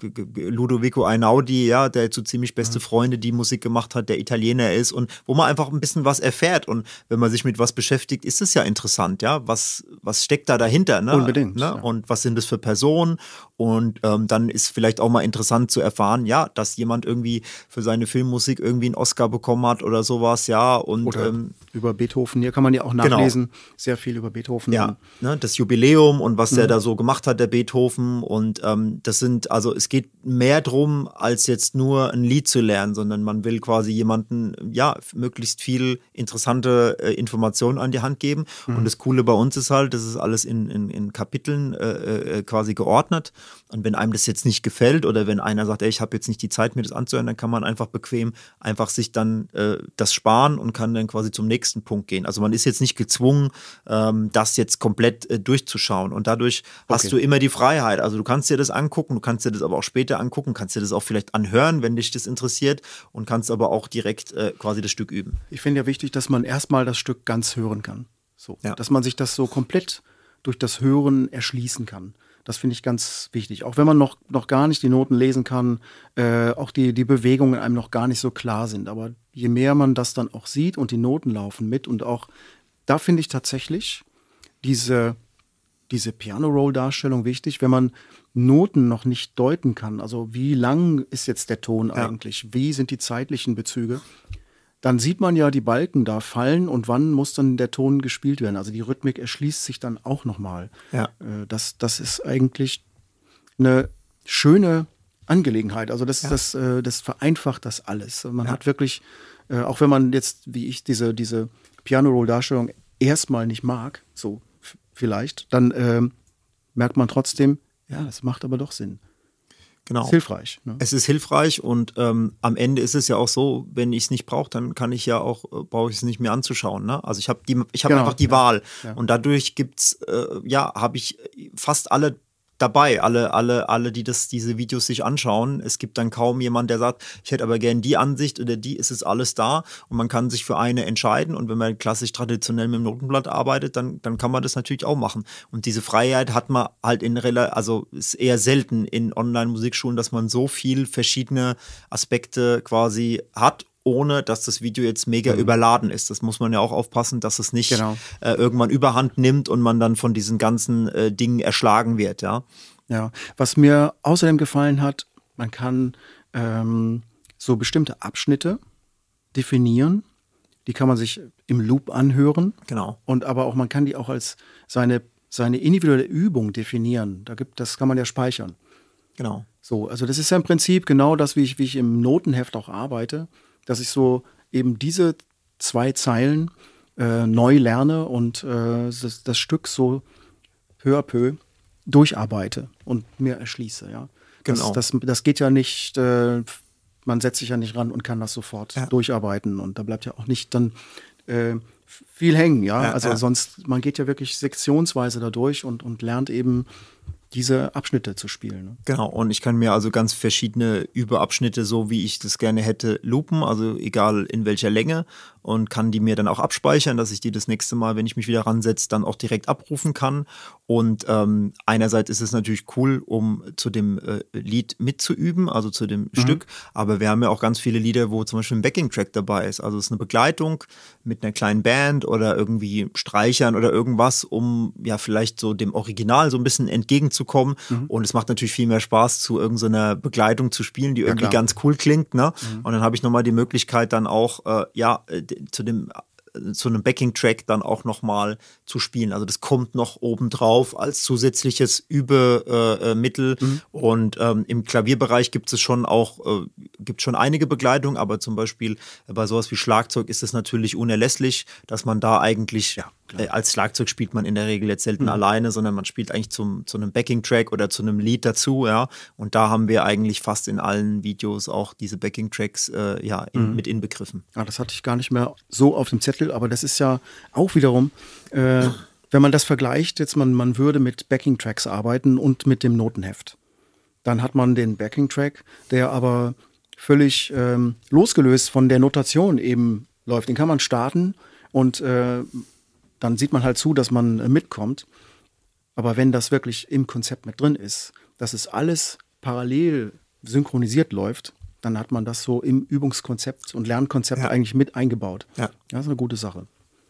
Ludovico Einaudi, ja, der zu Ziemlich beste mhm. Freunde die Musik gemacht hat, der Italiener ist, und wo man einfach ein bisschen was erfährt, und wenn man sich mit was beschäftigt, ist es ja interessant, ja, was, was steckt da dahinter, ne? Unbedingt. Ne? Ja. Und was sind das für Personen, und ähm, dann ist vielleicht auch mal interessant zu erfahren, ja, dass jemand irgendwie für seine Filmmusik irgendwie einen Oscar bekommen hat oder sowas, ja, und oder ähm, über Beethoven, hier kann man ja auch nachlesen, genau. sehr viel über Beethoven. Ja, ne, das Jubiläum und was mhm. der da so gemacht hat, der Beethoven, und ähm, das sind, also es geht mehr drum, als jetzt nur ein Lied zu lernen, sondern man will quasi jemanden, ja, möglichst viel interessante äh, Informationen an die Hand geben. Mhm. Und das Coole bei uns ist halt, das ist alles in, in, in Kapiteln äh, äh, quasi geordnet. Und wenn einem das jetzt nicht gefällt oder wenn einer sagt, ey, ich habe jetzt nicht die Zeit, mir das anzuhören, dann kann man einfach bequem einfach sich dann äh, das sparen und kann dann quasi zum nächsten Punkt gehen. Also man ist jetzt nicht gezwungen, ähm, das jetzt komplett äh, durchzuschauen. Und dadurch okay. hast du immer die Freiheit. Also du kannst dir das angucken, du kannst dir das aber auch später angucken, kannst dir das auch vielleicht anhören, wenn dich das interessiert, und kannst aber auch direkt äh, quasi das Stück üben. Ich finde ja wichtig, dass man erstmal das Stück ganz hören kann. So, ja. Dass man sich das so komplett durch das Hören erschließen kann. Das finde ich ganz wichtig. Auch wenn man noch, noch gar nicht die Noten lesen kann, äh, auch die, die Bewegungen einem noch gar nicht so klar sind. Aber je mehr man das dann auch sieht und die Noten laufen mit, und auch, da finde ich tatsächlich diese, diese Piano-Roll-Darstellung wichtig, wenn man Noten noch nicht deuten kann. Also wie lang ist jetzt der Ton ja. eigentlich? Wie sind die zeitlichen Bezüge? Dann sieht man ja die Balken da fallen, und wann muss dann der Ton gespielt werden. Also die Rhythmik erschließt sich dann auch nochmal. Ja. Das, das ist eigentlich eine schöne Angelegenheit. Also das, ja. das, das vereinfacht das alles. Man ja. hat wirklich, auch wenn man jetzt, wie ich, diese, diese Piano-Roll-Darstellung erstmal nicht mag, so f- vielleicht, dann äh, merkt man trotzdem, ja, das macht aber doch Sinn. Genau. Es ist hilfreich. Ne? Es ist hilfreich, und ähm, am Ende ist es ja auch so, wenn ich es nicht brauche, dann kann ich ja auch, äh, brauche ich es nicht mehr anzuschauen. Ne? Also ich habe die, ich habe genau. einfach die ja. Wahl. Ja. Und dadurch gibt's, äh, ja, habe ich fast alle dabei, alle, alle, alle, die das, diese Videos sich anschauen. Es gibt dann kaum jemand, der sagt, ich hätte aber gern die Ansicht oder die, ist es alles da, und man kann sich für eine entscheiden, und wenn man klassisch traditionell mit dem Notenblatt arbeitet, dann, dann kann man das natürlich auch machen. Und diese Freiheit hat man halt in, also ist eher selten in Online-Musikschulen, dass man so viel verschiedene Aspekte quasi hat, ohne dass das Video jetzt mega mhm. überladen ist. Das muss man ja auch aufpassen, dass es nicht genau. äh, irgendwann Überhand nimmt und man dann von diesen ganzen äh, Dingen erschlagen wird. Ja? Ja, was mir außerdem gefallen hat, man kann ähm, so bestimmte Abschnitte definieren, die kann man sich im Loop anhören. Genau. Und aber auch, man kann die auch als seine, seine individuelle Übung definieren. Da gibt, das kann man ja speichern. Genau. So, also das ist ja im Prinzip genau das, wie ich, wie ich im Notenheft auch arbeite, dass ich so eben diese zwei Zeilen äh, neu lerne und äh, das, das Stück so peu à peu durcharbeite und mir erschließe. Ja. Genau. Das, das, das geht ja nicht, äh, man setzt sich ja nicht ran und kann das sofort ja. durcharbeiten, und da bleibt ja auch nicht dann äh, viel hängen. Ja? ja also ja. sonst, man geht ja wirklich sektionsweise da durch und, und lernt eben diese Abschnitte zu spielen. Ne? Genau, und ich kann mir also ganz verschiedene Überabschnitte, so wie ich das gerne hätte, loopen, also egal in welcher Länge, und kann die mir dann auch abspeichern, dass ich die das nächste Mal, wenn ich mich wieder ransetze, dann auch direkt abrufen kann. Und ähm, einerseits ist es natürlich cool, um zu dem äh, Lied mitzuüben, also zu dem mhm. Stück, aber wir haben ja auch ganz viele Lieder, wo zum Beispiel ein Backing-Track dabei ist, also es ist eine Begleitung mit einer kleinen Band oder irgendwie Streichern oder irgendwas, um ja vielleicht so dem Original so ein bisschen entgegenzukommen. Mhm. Und es macht natürlich viel mehr Spaß, zu irgendeiner Begleitung zu spielen, die irgendwie ja, ganz cool klingt. Ne? Mhm. Und dann habe ich nochmal die Möglichkeit, dann auch äh, ja zu dem zu einem Backing-Track dann auch nochmal zu spielen. Also das kommt noch obendrauf als zusätzliches Übemittel. Äh, mhm. Und ähm, im Klavierbereich gibt es schon auch, äh, gibt schon einige Begleitungen, aber zum Beispiel bei sowas wie Schlagzeug ist es natürlich unerlässlich, dass man da eigentlich ja, äh, als Schlagzeug spielt man in der Regel jetzt selten mhm. alleine, sondern man spielt eigentlich zum, zu einem Backing-Track oder zu einem Lied dazu, ja. Und da haben wir eigentlich fast in allen Videos auch diese Backing-Tracks äh, ja, in, mhm. mit inbegriffen. Ja, das hatte ich gar nicht mehr so auf dem Zettel, aber das ist ja auch wiederum, äh, wenn man das vergleicht, jetzt man, man würde mit Backing-Tracks arbeiten und mit dem Notenheft. Dann hat man den Backing-Track, der aber völlig ähm, losgelöst von der Notation eben läuft. Den kann man starten und äh, dann sieht man halt zu, dass man äh, mitkommt. Aber wenn das wirklich im Konzept mit drin ist, dass es alles parallel synchronisiert läuft, dann hat man das so im Übungskonzept und Lernkonzept ja. eigentlich mit eingebaut. Ja. Das ist eine gute Sache.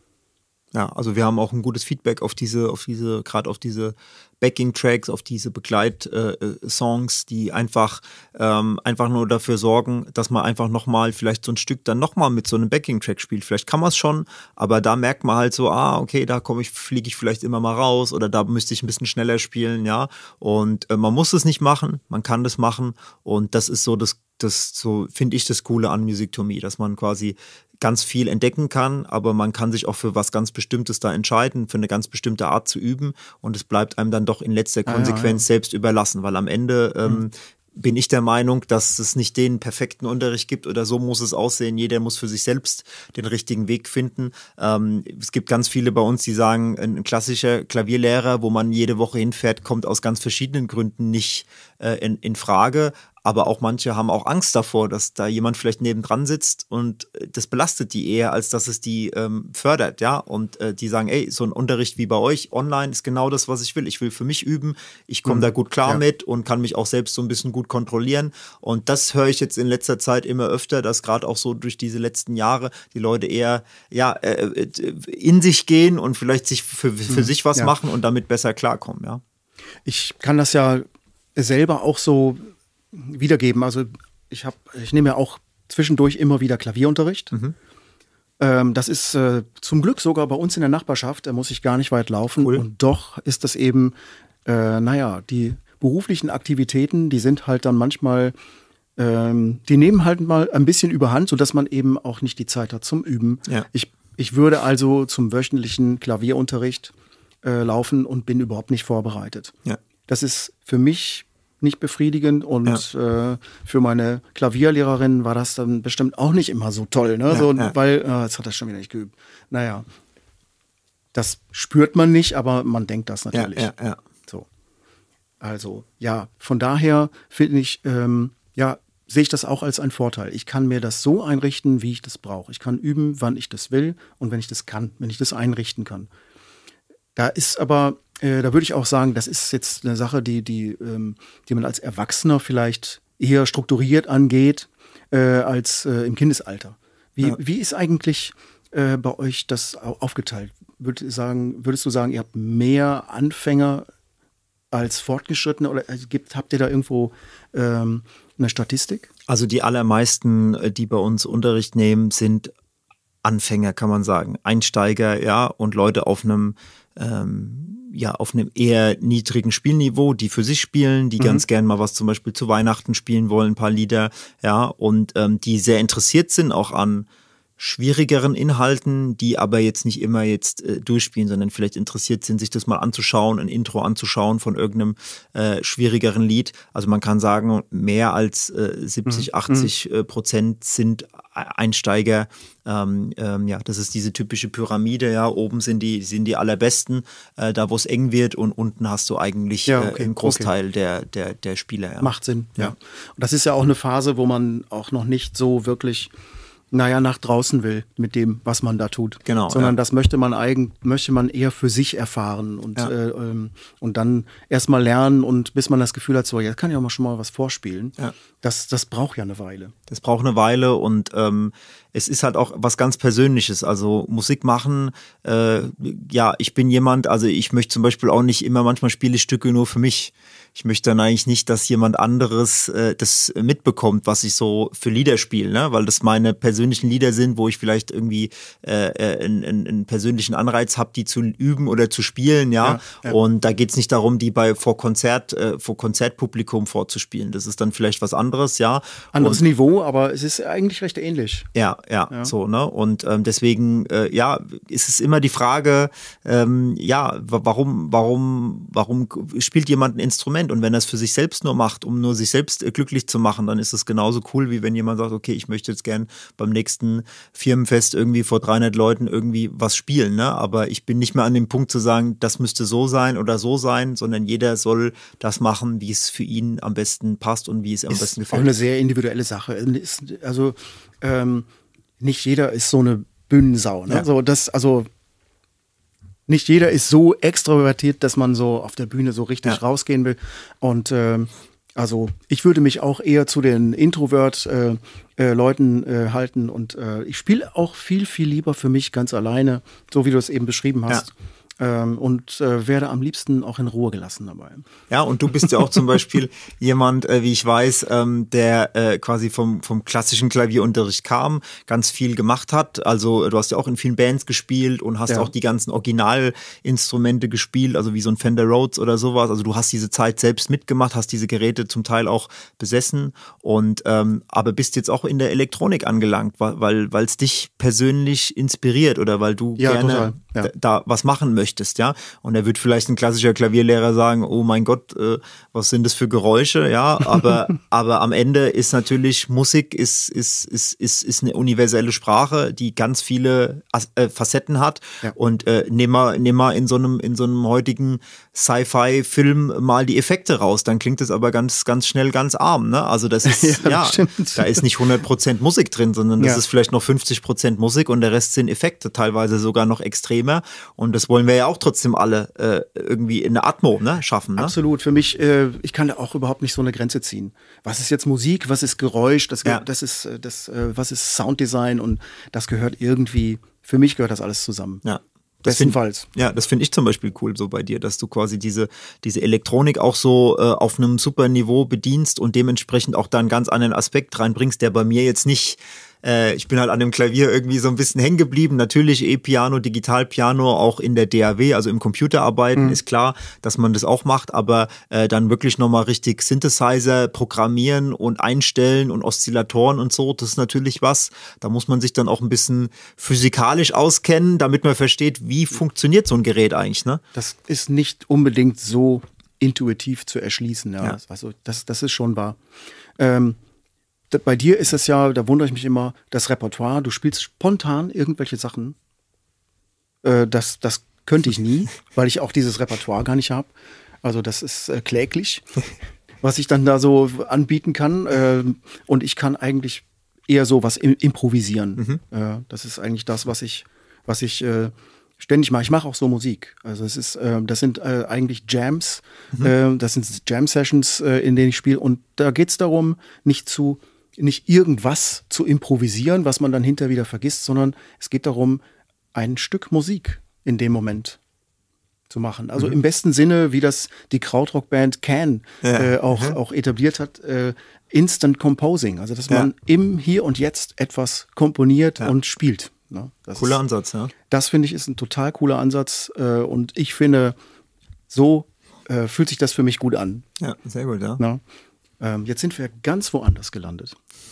Ja, also wir haben auch ein gutes Feedback auf diese, auf diese, gerade auf diese Backing-Tracks, auf diese Begleitsongs, äh, die einfach, ähm, einfach nur dafür sorgen, dass man einfach nochmal vielleicht so ein Stück dann nochmal mit so einem Backing-Track spielt. Vielleicht kann man es schon, aber da merkt man halt so, ah, okay, da komme ich, fliege ich vielleicht immer mal raus oder da müsste ich ein bisschen schneller spielen, ja. Und äh, man muss es nicht machen, man kann das machen und das ist so das, das so finde ich das Coole an Music to Me, dass man quasi ganz viel entdecken kann, aber man kann sich auch für was ganz Bestimmtes da entscheiden, für eine ganz bestimmte Art zu üben und es bleibt einem dann doch in letzter Konsequenz ah, ja, ja. selbst überlassen, weil am Ende ähm, mhm. bin ich der Meinung, dass es nicht den perfekten Unterricht gibt oder so muss es aussehen. Jeder muss für sich selbst den richtigen Weg finden. Ähm, es gibt ganz viele bei uns, die sagen, ein klassischer Klavierlehrer, wo man jede Woche hinfährt, kommt aus ganz verschiedenen Gründen nicht äh, in, in Frage. Aber auch manche haben auch Angst davor, dass da jemand vielleicht nebendran sitzt und das belastet die eher, als dass es die ähm, fördert, ja. Und äh, die sagen, ey, so ein Unterricht wie bei euch online ist genau das, was ich will. Ich will für mich üben, ich komme mhm. da gut klar ja. mit und kann mich auch selbst so ein bisschen gut kontrollieren. Und das höre ich jetzt in letzter Zeit immer öfter, dass gerade auch so durch diese letzten Jahre die Leute eher ja äh, in sich gehen und vielleicht sich für, für mhm. sich was ja. machen und damit besser klarkommen, ja. Ich kann das ja selber auch so wiedergeben. Also ich habe, ich nehme ja auch zwischendurch immer wieder Klavierunterricht. Mhm. Ähm, das ist äh, zum Glück sogar bei uns in der Nachbarschaft, da muss ich gar nicht weit laufen. Cool. Und doch ist das eben, äh, naja, die beruflichen Aktivitäten, die sind halt dann manchmal, ähm, die nehmen halt mal ein bisschen überhand, sodass man eben auch nicht die Zeit hat zum Üben. Ja. Ich, ich würde also zum wöchentlichen Klavierunterricht äh, laufen und bin überhaupt nicht vorbereitet. Ja. Das ist für mich nicht befriedigend und ja. äh, für meine Klavierlehrerin war das dann bestimmt auch nicht immer so toll, ne? Ja, so, ja. Weil, äh, jetzt hat er schon wieder nicht geübt. Naja, das spürt man nicht, aber man denkt das natürlich. Ja, ja, ja. So. Also, ja, von daher finde ich, ähm, ja, sehe ich das auch als einen Vorteil. Ich kann mir das so einrichten, wie ich das brauche. Ich kann üben, wann ich das will und wenn ich das kann, wenn ich das einrichten kann. Da ist aber Äh, da würde ich auch sagen, das ist jetzt eine Sache, die, die, ähm, die man als Erwachsener vielleicht eher strukturiert angeht, äh, als äh, im Kindesalter. Wie, ja. wie ist eigentlich äh, bei euch das aufgeteilt? Würd sagen, würdest du sagen, ihr habt mehr Anfänger als Fortgeschrittene oder gibt, habt ihr da irgendwo ähm, eine Statistik? Also die allermeisten, die bei uns Unterricht nehmen, sind Anfänger, kann man sagen. Einsteiger, ja, und Leute auf einem ähm, ja, auf einem eher niedrigen Spielniveau, die für sich spielen, die mhm. ganz gern mal was zum Beispiel zu Weihnachten spielen wollen, ein paar Lieder, ja, und ähm, die sehr interessiert sind auch an schwierigeren Inhalten, die aber jetzt nicht immer jetzt äh, durchspielen, sondern vielleicht interessiert sind, sich das mal anzuschauen, ein Intro anzuschauen von irgendeinem äh, schwierigeren Lied. Also man kann sagen, mehr als äh, siebzig, mhm. achtzig äh, Prozent sind Einsteiger. Ähm, ähm, ja, das ist diese typische Pyramide. Ja, oben sind die sind die allerbesten, äh, da wo es eng wird, und unten hast du eigentlich ja, okay, äh, einen Großteil okay. der der der Spieler. Ja. Macht Sinn. Ja. ja. Und das ist ja auch eine Phase, wo man auch noch nicht so wirklich naja, nach draußen will mit dem, was man da tut. Genau. Sondern ja. das möchte man eigen, möchte man eher für sich erfahren und, ja. äh, ähm, und dann erstmal lernen, und bis man das Gefühl hat, so, jetzt kann ich auch mal schon mal was vorspielen. Ja. Das, das braucht ja eine Weile. Das braucht eine Weile, und ähm, es ist halt auch was ganz Persönliches. Also Musik machen, äh, ja, ich bin jemand, also ich möchte zum Beispiel auch nicht immer, manchmal spiele ich Stücke nur für mich. ich möchte dann eigentlich nicht, dass jemand anderes äh, das mitbekommt, was ich so für Lieder spiele, ne? Weil das meine persönlichen Lieder sind, wo ich vielleicht irgendwie äh, einen, einen persönlichen Anreiz habe, die zu üben oder zu spielen, ja. ja, ja. Und da geht es nicht darum, die bei vor Konzert, äh, vor Konzertpublikum vorzuspielen. Das ist dann vielleicht was anderes, ja. Anderes und, Niveau, aber es ist eigentlich recht ähnlich. Ja, ja, ja. so, ne? Und ähm, deswegen, äh, ja, ist es immer die Frage, ähm, ja, warum, warum, warum spielt jemand ein Instrument? Und wenn er es für sich selbst nur macht, um nur sich selbst äh, glücklich zu machen, dann ist es genauso cool, wie wenn jemand sagt, okay, ich möchte jetzt gern beim nächsten Firmenfest irgendwie vor dreihundert Leuten irgendwie was spielen, ne? Aber ich bin nicht mehr an dem Punkt zu sagen, das müsste so sein oder so sein, sondern jeder soll das machen, wie es für ihn am besten passt und wie es am ist besten gefällt. Auch eine sehr individuelle Sache. Ist, also ähm, nicht jeder ist so eine Bühnensau, ne? Ja. So, das, also nicht jeder ist so extrovertiert, dass man so auf der Bühne so richtig ja. rausgehen will. Und ähm, also ich würde mich auch eher zu den Introvert-Leuten äh, äh, halten. Und äh, ich spiele auch viel, viel lieber für mich ganz alleine, so wie du es eben beschrieben hast. Ja. Ähm, und äh, werde am liebsten auch in Ruhe gelassen dabei. Ja, und du bist ja auch zum Beispiel jemand, äh, wie ich weiß, ähm, der äh, quasi vom, vom klassischen Klavierunterricht kam, ganz viel gemacht hat. Also du hast ja auch in vielen Bands gespielt und hast ja. auch die ganzen Originalinstrumente gespielt, also wie so ein Fender Rhodes oder sowas. Also du hast diese Zeit selbst mitgemacht, hast diese Geräte zum Teil auch besessen und ähm, aber bist jetzt auch in der Elektronik angelangt, weil weil es dich persönlich inspiriert oder weil du ja, gerne ja. da, da was machen möchtest. Ja, und da wird vielleicht ein klassischer Klavierlehrer sagen, oh mein Gott, äh, was sind das für Geräusche, ja, aber, aber am Ende ist natürlich Musik ist, ist, ist, ist, ist eine universelle Sprache, die ganz viele As- äh, Facetten hat ja. und äh, nimm mal, nimm mal in so einem, in so einem heutigen Sci-Fi-Film mal die Effekte raus, dann klingt es aber ganz, ganz schnell ganz arm, ne, also das ist, ja, ja da ist nicht hundert Prozent Musik drin, sondern das ja. ist vielleicht noch fünfzig Prozent Musik und der Rest sind Effekte, teilweise sogar noch extremer und das wollen wir ja auch trotzdem alle äh, irgendwie in eine Atmo ne, schaffen. Ne? Absolut. Für mich, äh, ich kann da auch überhaupt nicht so eine Grenze ziehen. Was ist jetzt Musik, was ist Geräusch, das, ja. das ist, das, äh, was ist Sounddesign und das gehört irgendwie, für mich gehört das alles zusammen. Ja. Bestenfalls. Find, ja, das finde ich zum Beispiel cool so bei dir, dass du quasi diese, diese Elektronik auch so äh, auf einem super Niveau bedienst und dementsprechend auch da einen ganz anderen Aspekt reinbringst, der bei mir jetzt nicht Äh, ich bin halt an dem Klavier irgendwie so ein bisschen hängen geblieben. Natürlich E-Piano, Digitalpiano, auch in der D A W, also im Computerarbeiten, mhm. ist klar, dass man das auch macht, aber äh, dann wirklich nochmal richtig Synthesizer programmieren und einstellen und Oszillatoren und so, das ist natürlich was. Da muss man sich dann auch ein bisschen physikalisch auskennen, damit man versteht, wie funktioniert so ein Gerät eigentlich, ne? Das ist nicht unbedingt so intuitiv zu erschließen, ja. ja. Also das, das ist schon wahr. Ähm, Bei dir ist es ja, da wundere ich mich immer, das Repertoire, du spielst spontan irgendwelche Sachen. Äh, das, das könnte ich nie, weil ich auch dieses Repertoire gar nicht habe. Also das ist äh, kläglich, was ich dann da so anbieten kann. Äh, und ich kann eigentlich eher so was im, improvisieren. Mhm. Äh, das ist eigentlich das, was ich, was ich äh, ständig mache. Ich mache auch so Musik. Also es ist, äh, das sind äh, eigentlich Jams, mhm. äh, das sind Jam-Sessions, äh, in denen ich spiele. Und da geht es darum, nicht zu nicht irgendwas zu improvisieren, was man dann hinterher wieder vergisst, sondern es geht darum, ein Stück Musik in dem Moment zu machen. Also mhm. im besten Sinne, wie das die Krautrock-Band Can ja. äh, auch, mhm. auch etabliert hat, äh, Instant Composing. Also dass man ja. im Hier und Jetzt etwas komponiert ja. und spielt. Ne? Das cooler ist, Ansatz, ja. Das finde ich ist ein total cooler Ansatz äh, und ich finde, so äh, fühlt sich das für mich gut an. Ja, sehr gut, ja. Na? Ähm, jetzt sind wir ganz woanders gelandet.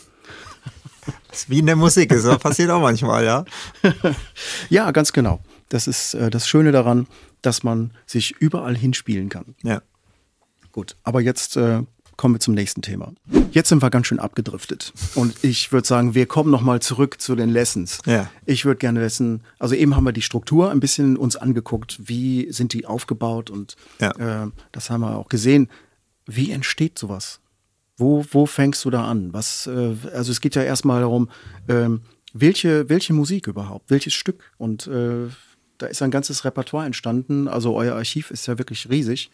Das ist wie in der Musik, das passiert auch manchmal, ja? Ja, ganz genau. Das ist äh, das Schöne daran, dass man sich überall hinspielen kann. Ja. Gut, aber jetzt äh, kommen wir zum nächsten Thema. Jetzt sind wir ganz schön abgedriftet. Und ich würde sagen, wir kommen nochmal zurück zu den Lessons. Ja. Ich würde gerne wissen, also eben haben wir die Struktur ein bisschen uns angeguckt. Wie sind die aufgebaut? Und ja. äh, das haben wir auch gesehen. Wie entsteht sowas? Wo, wo fängst du da an? Was, äh, also es geht ja erstmal darum, ähm, welche, welche Musik überhaupt, welches Stück? Und äh, da ist ein ganzes Repertoire entstanden. Also euer Archiv ist ja wirklich riesig.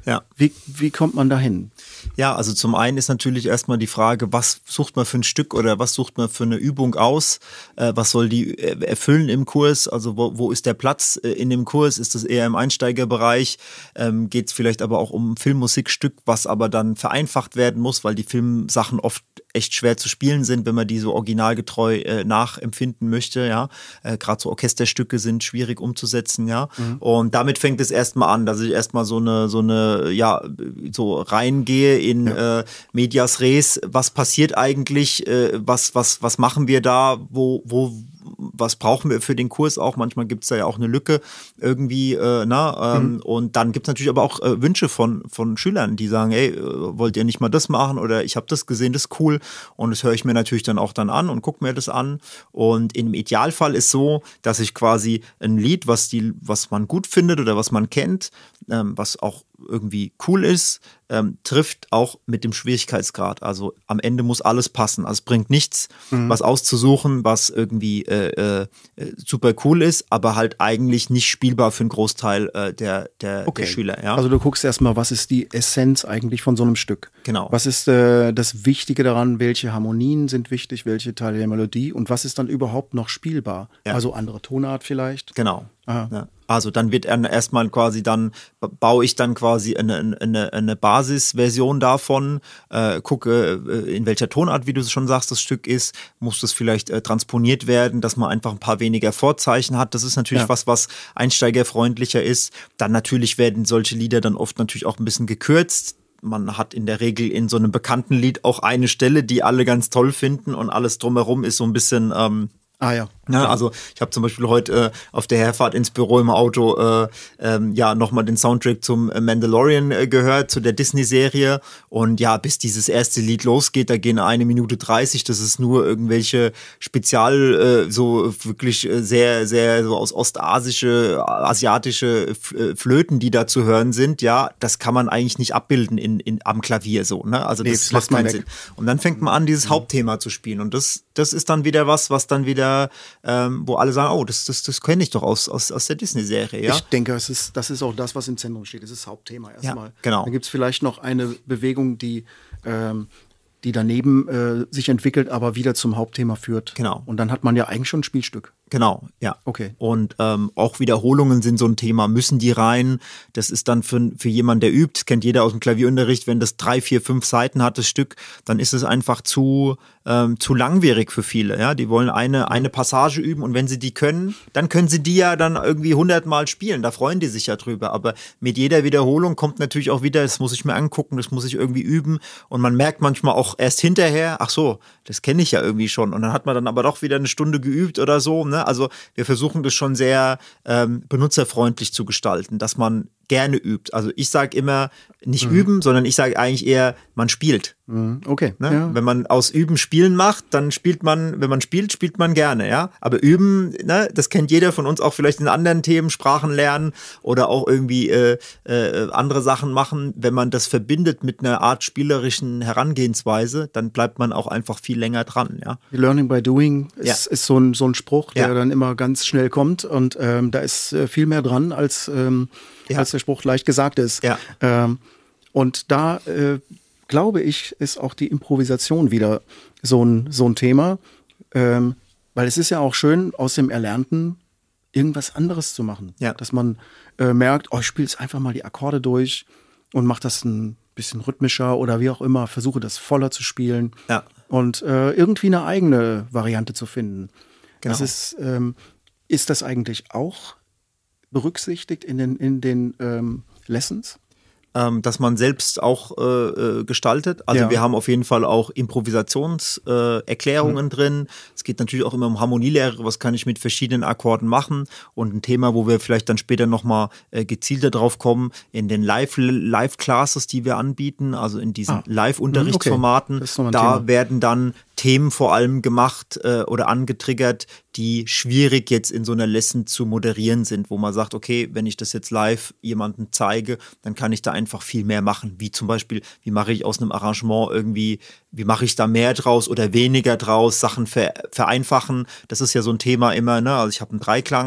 Ja. Wie, wie kommt man dahin? Ja, also zum einen ist natürlich erstmal die Frage, was sucht man für ein Stück oder was sucht man für eine Übung aus? Äh, was soll die erfüllen im Kurs? Also wo, wo ist der Platz äh, in dem Kurs? Ist das eher im Einsteigerbereich? Ähm, geht es vielleicht aber auch um ein Filmmusikstück, was aber dann vereinfacht werden muss, weil die Filmsachen oft echt schwer zu spielen sind, wenn man die so originalgetreu äh, nachempfinden möchte, ja. Äh, Gerade so Orchesterstücke sind schwierig umzusetzen, ja. Mhm. Und damit fängt es erstmal an, dass ich erstmal so eine, so eine, ja, so reingehe in ja. äh, Medias Res. Was passiert eigentlich? Äh, was, was, was machen wir da? Wo, wo, was brauchen wir für den Kurs auch? Manchmal gibt es da ja auch eine Lücke irgendwie, äh, na, ähm, mhm. und dann gibt es natürlich aber auch äh, Wünsche von, von Schülern, die sagen, ey, wollt ihr nicht mal das machen oder ich habe das gesehen, das ist cool und das höre ich mir natürlich dann auch dann an und gucke mir das an und im Idealfall ist so, dass ich quasi ein Lied, was die, was man gut findet oder was man kennt, ähm, was auch irgendwie cool ist, ähm, trifft auch mit dem Schwierigkeitsgrad. Also am Ende muss alles passen. Also es bringt nichts, mhm. was auszusuchen, was irgendwie äh, äh, super cool ist, aber halt eigentlich nicht spielbar für einen Großteil äh, der, der, okay. der Schüler. Ja? Also du guckst erstmal, was ist die Essenz eigentlich von so einem Stück? Genau. Was ist äh, das Wichtige daran? Welche Harmonien sind wichtig? Welche Teile der Melodie? Und was ist dann überhaupt noch spielbar? Ja. Also andere Tonart vielleicht? Genau. Ja. Also dann wird erstmal quasi dann, baue ich dann quasi eine, eine, eine Basisversion davon, äh, gucke, in welcher Tonart, wie du schon sagst, das Stück ist, muss das vielleicht äh, transponiert werden, dass man einfach ein paar weniger Vorzeichen hat. Das ist natürlich ja. was, was einsteigerfreundlicher ist. Dann natürlich werden solche Lieder dann oft natürlich auch ein bisschen gekürzt. Man hat in der Regel in so einem bekannten Lied auch eine Stelle, die alle ganz toll finden und alles drumherum ist so ein bisschen... Ähm, Ah ja. Ja, also ich habe zum Beispiel heute äh, auf der Herfahrt ins Büro im Auto äh, ähm, ja nochmal den Soundtrack zum Mandalorian äh, gehört, zu der Disney-Serie und ja, bis dieses erste Lied losgeht, da gehen eine Minute dreißig, das ist nur irgendwelche Spezial, äh, so wirklich äh, sehr, sehr so aus ostasische, asiatische F- äh, Flöten, die da zu hören sind, ja, das kann man eigentlich nicht abbilden in, in, am Klavier so, ne, also nee, das macht keinen Sinn. Und dann fängt man an, dieses mhm. Hauptthema zu spielen und das, das ist dann wieder was, was dann wieder Ähm, wo alle sagen, oh, das, das, das kenne ich doch aus, aus, aus der Disney-Serie. Ja? Ich denke, es ist, das ist auch das, was im Zentrum steht. Das ist das Hauptthema erstmal. Ja, genau. Dann gibt es vielleicht noch eine Bewegung, die, ähm, die daneben äh, sich entwickelt, aber wieder zum Hauptthema führt. Genau. Und dann hat man ja eigentlich schon ein Spielstück. Genau, ja. Okay. Und ähm, auch Wiederholungen sind so ein Thema, müssen die rein? Das ist dann für, für jemanden, der übt, kennt jeder aus dem Klavierunterricht, wenn das drei, vier, fünf Seiten hat, das Stück, dann ist es einfach zu, ähm, zu langwierig für viele. Ja? Die wollen eine, eine Passage üben und wenn sie die können, dann können sie die ja dann irgendwie hundertmal spielen, da freuen die sich ja drüber. Aber mit jeder Wiederholung kommt natürlich auch wieder, das muss ich mir angucken, das muss ich irgendwie üben und man merkt manchmal auch erst hinterher, ach so, das kenne ich ja irgendwie schon und dann hat man dann aber doch wieder eine Stunde geübt oder so, ne? Also wir versuchen das schon sehr ähm, benutzerfreundlich zu gestalten, dass man gerne übt. Also ich sage immer nicht mhm. üben, sondern ich sage eigentlich eher, man spielt. Mhm. Okay. Ne? Ja. Wenn man aus Üben Spielen macht, dann spielt man, wenn man spielt, spielt man gerne, ja. Aber üben, ne, das kennt jeder von uns auch vielleicht in anderen Themen, Sprachen lernen oder auch irgendwie äh, äh, andere Sachen machen. Wenn man das verbindet mit einer Art spielerischen Herangehensweise, dann bleibt man auch einfach viel länger dran, ja. Learning by doing ist, ja. ist so ein, so ein Spruch, der ja. dann immer ganz schnell kommt und ähm, da ist äh, viel mehr dran, als, ähm, ja. als der Spruch leicht gesagt ist. Ja. Ähm, und da äh, glaube ich, ist auch die Improvisation wieder so ein, so ein Thema, ähm, weil es ist ja auch schön, aus dem Erlernten irgendwas anderes zu machen. Ja. Dass man äh, merkt, oh, ich spiele jetzt einfach mal die Akkorde durch und mache das ein bisschen rhythmischer oder wie auch immer, versuche das voller zu spielen ja. und äh, irgendwie eine eigene Variante zu finden. Genau. Das ist, ähm, ist das eigentlich auch berücksichtigt in den, in den ähm, Lessons? Ähm, dass man selbst auch äh, gestaltet. Also ja. wir haben auf jeden Fall auch Improvisationserklärungen äh, mhm. drin. Es geht natürlich auch immer um Harmonielehre, was kann ich mit verschiedenen Akkorden machen und ein Thema, wo wir vielleicht dann später nochmal äh, gezielter drauf kommen, in den Live- Live-Classes, die wir anbieten, also in diesen ah. Live-Unterrichtsformaten, okay. da Thema. werden dann Themen vor allem gemacht äh, oder angetriggert, die schwierig jetzt in so einer Lesson zu moderieren sind, wo man sagt, okay, wenn ich das jetzt live jemandem zeige, dann kann ich da einfach viel mehr machen, wie zum Beispiel, wie mache ich aus einem Arrangement irgendwie, wie mache ich da mehr draus oder weniger draus, Sachen ver- vereinfachen, das ist ja so ein Thema immer, ne? Also ich habe einen Dreiklang,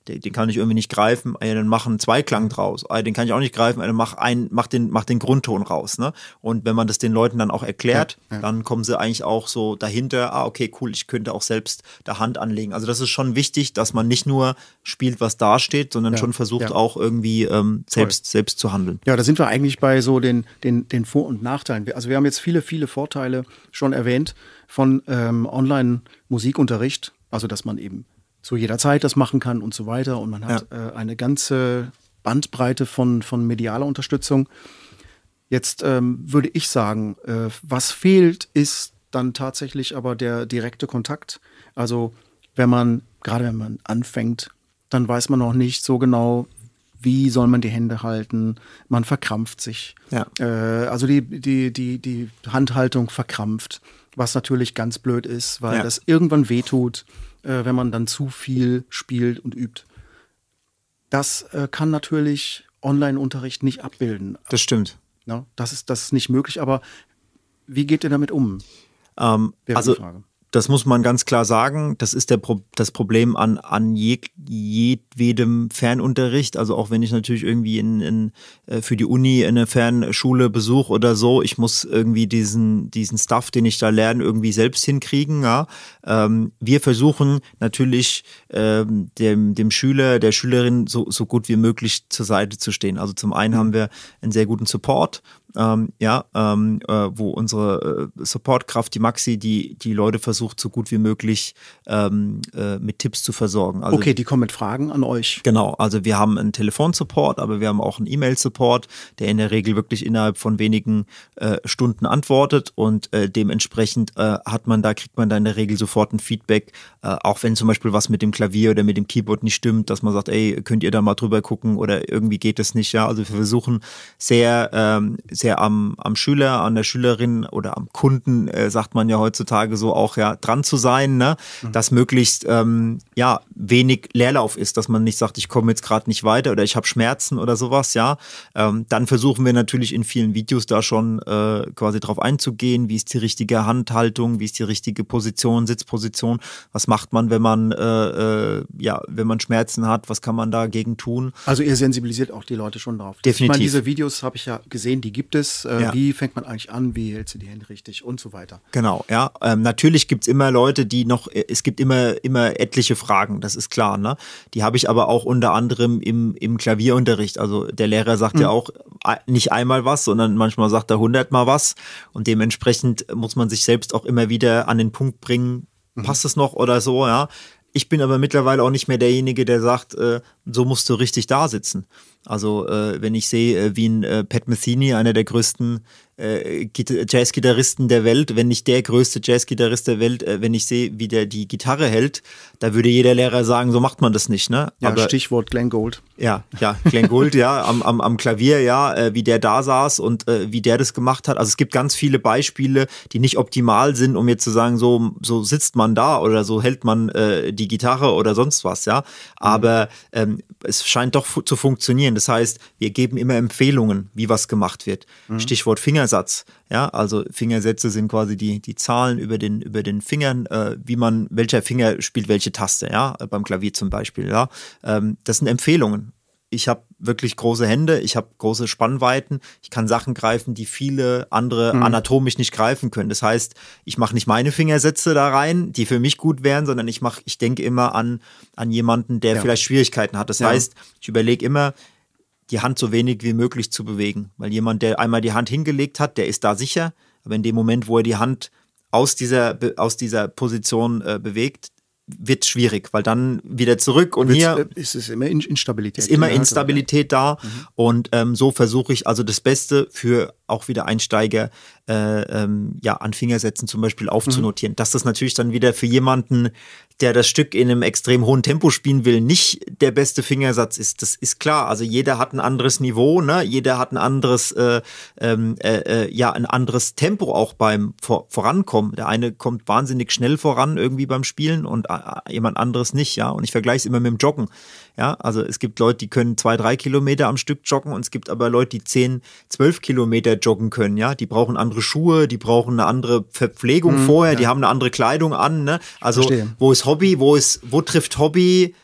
den, den kann ich irgendwie nicht greifen, ey, dann mach einen Zweiklang draus, ey, den kann ich auch nicht greifen, ey, dann mach, ein, mach, den, mach den Grundton raus. Ne? Und wenn man das den Leuten dann auch erklärt, ja, ja. dann kommen sie eigentlich auch so dahinter, ah, okay, cool, ich könnte auch selbst da Hand anlegen. Also das ist schon wichtig, dass man nicht nur spielt, was da steht, sondern ja, schon versucht ja. auch irgendwie ähm, selbst, selbst zu handeln. Ja, da sind wir eigentlich bei so den, den, den Vor- und Nachteilen. Also wir haben jetzt viele, viele Vorteile schon erwähnt von ähm, Online-Musikunterricht, also dass man eben zu jeder Zeit das machen kann und so weiter. Und man hat ja. äh, eine ganze Bandbreite von, von medialer Unterstützung. Jetzt ähm, würde ich sagen, äh, was fehlt, ist dann tatsächlich aber der direkte Kontakt. Also wenn man, gerade wenn man anfängt, dann weiß man noch nicht so genau, wie soll man die Hände halten. Man verkrampft sich. Ja. Äh, also die, die, die, die Handhaltung verkrampft, was natürlich ganz blöd ist, weil ja. das irgendwann wehtut, äh, wenn man dann zu viel spielt und übt. Das äh, kann natürlich Online-Unterricht nicht abbilden. Das stimmt. Ja, das ist, das ist nicht möglich, aber wie geht ihr damit um? Ähm, also das muss man ganz klar sagen, das ist der Pro- das Problem an, an jeg- jedwedem Fernunterricht, also auch wenn ich natürlich irgendwie in, in, für die Uni eine Fernschule besuche oder so, ich muss irgendwie diesen, diesen Stuff, den ich da lerne, irgendwie selbst hinkriegen. Ja? Ähm, wir versuchen natürlich ähm, dem, dem Schüler, der Schülerin so, so gut wie möglich zur Seite zu stehen. Also zum einen haben wir einen sehr guten Support, Ähm, ja, ähm, äh, wo unsere äh, Supportkraft, die Maxi, die die Leute versucht, so gut wie möglich ähm, äh, mit Tipps zu versorgen. Also, okay, die kommen mit Fragen an euch. Genau, also wir haben einen Telefonsupport, aber wir haben auch einen E-Mail-Support, der in der Regel wirklich innerhalb von wenigen äh, Stunden antwortet und äh, dementsprechend äh, hat man da, kriegt man da in der Regel sofort ein Feedback, äh, auch wenn zum Beispiel was mit dem Klavier oder mit dem Keyboard nicht stimmt, dass man sagt, ey, könnt ihr da mal drüber gucken oder irgendwie geht es nicht, ja, also wir versuchen sehr, ähm, sehr sehr am, am Schüler, an der Schülerin oder am Kunden, äh, sagt man ja heutzutage so auch, ja, dran zu sein, ne? Mhm. Dass möglichst ähm, ja, wenig Leerlauf ist, dass man nicht sagt, ich komme jetzt gerade nicht weiter oder ich habe Schmerzen oder sowas, ja. Ähm, dann versuchen wir natürlich in vielen Videos da schon äh, quasi drauf einzugehen, wie ist die richtige Handhaltung, wie ist die richtige Position, Sitzposition, was macht man, wenn man äh, äh, ja, wenn man Schmerzen hat, was kann man dagegen tun? Also ihr sensibilisiert auch die Leute schon drauf. Definitiv. Ich meine, diese Videos habe ich ja gesehen, die gibt es. Äh, ja. Wie fängt man eigentlich an? Wie hältst du die Hände richtig und so weiter? Genau, ja. Ähm, natürlich gibt es immer Leute, die noch, es gibt immer, immer etliche Fragen, das ist klar, ne? Die habe ich aber auch unter anderem im, im Klavierunterricht. Also der Lehrer sagt mhm. ja auch nicht einmal was, sondern manchmal sagt er hundertmal was. Und dementsprechend muss man sich selbst auch immer wieder an den Punkt bringen, mhm. passt es noch oder so, ja. Ich bin aber mittlerweile auch nicht mehr derjenige, der sagt, äh, so musst du richtig da sitzen. Also äh, wenn ich sehe, äh, wie ein äh, Pat Metheny, einer der größten äh, Jazzgitarristen der Welt, wenn nicht der größte Jazzgitarrist der Welt, äh, wenn ich sehe, wie der die Gitarre hält, da würde jeder Lehrer sagen, so macht man das nicht, ne? Ja, aber, Stichwort Glenn Gould. Ja, ja, Glenn Gould, ja, am, am, am Klavier, ja, äh, wie der da saß und äh, wie der das gemacht hat. Also es gibt ganz viele Beispiele, die nicht optimal sind, um jetzt zu sagen, so, so sitzt man da oder so hält man äh, die Gitarre oder sonst was, ja. Aber ähm, es scheint doch fu- zu funktionieren. Das heißt, wir geben immer Empfehlungen, wie was gemacht wird. Mhm. Stichwort Fingersatz. Ja, also Fingersätze sind quasi die, die Zahlen über den, über den Fingern, äh, wie man, welcher Finger spielt welche Taste, ja, beim Klavier zum Beispiel, ja. Ähm, das sind Empfehlungen. Ich habe wirklich große Hände, ich habe große Spannweiten, ich kann Sachen greifen, die viele andere mhm. anatomisch nicht greifen können. Das heißt, ich mache nicht meine Fingersätze da rein, die für mich gut wären, sondern ich mache, ich denke immer an, an jemanden, der ja. vielleicht Schwierigkeiten hat. Das ja. heißt, ich überlege immer, die Hand so wenig wie möglich zu bewegen. Weil jemand, der einmal die Hand hingelegt hat, der ist da sicher. Aber in dem Moment, wo er die Hand aus dieser, aus dieser Position äh, bewegt, wird schwierig, weil dann wieder zurück und hier ist es immer Instabilität. Ist immer Instabilität da mhm. und ähm, so versuche ich also das Beste für auch wieder Einsteiger äh, ähm, ja, an Fingersätzen zum Beispiel aufzunotieren. Mhm. Dass das natürlich dann wieder für jemanden, der das Stück in einem extrem hohen Tempo spielen will, nicht der beste Fingersatz ist. Das ist klar. Also jeder hat ein anderes Niveau, ne? Jeder hat ein anderes, äh, äh, äh, ja, ein anderes Tempo auch beim Vor- Vorankommen. Der eine kommt wahnsinnig schnell voran irgendwie beim Spielen und äh, jemand anderes nicht, ja. Und ich vergleiche es immer mit dem Joggen. Ja, also es gibt Leute, die können zwei, drei Kilometer am Stück joggen und es gibt aber Leute, die zehn, zwölf Kilometer joggen können, ja. Die brauchen andere Schuhe, die brauchen eine andere Verpflegung mhm, vorher, ja. Die haben eine andere Kleidung an, ne. Also Verstehe. Wo ist Hobby, wo ist, wo trifft Hobby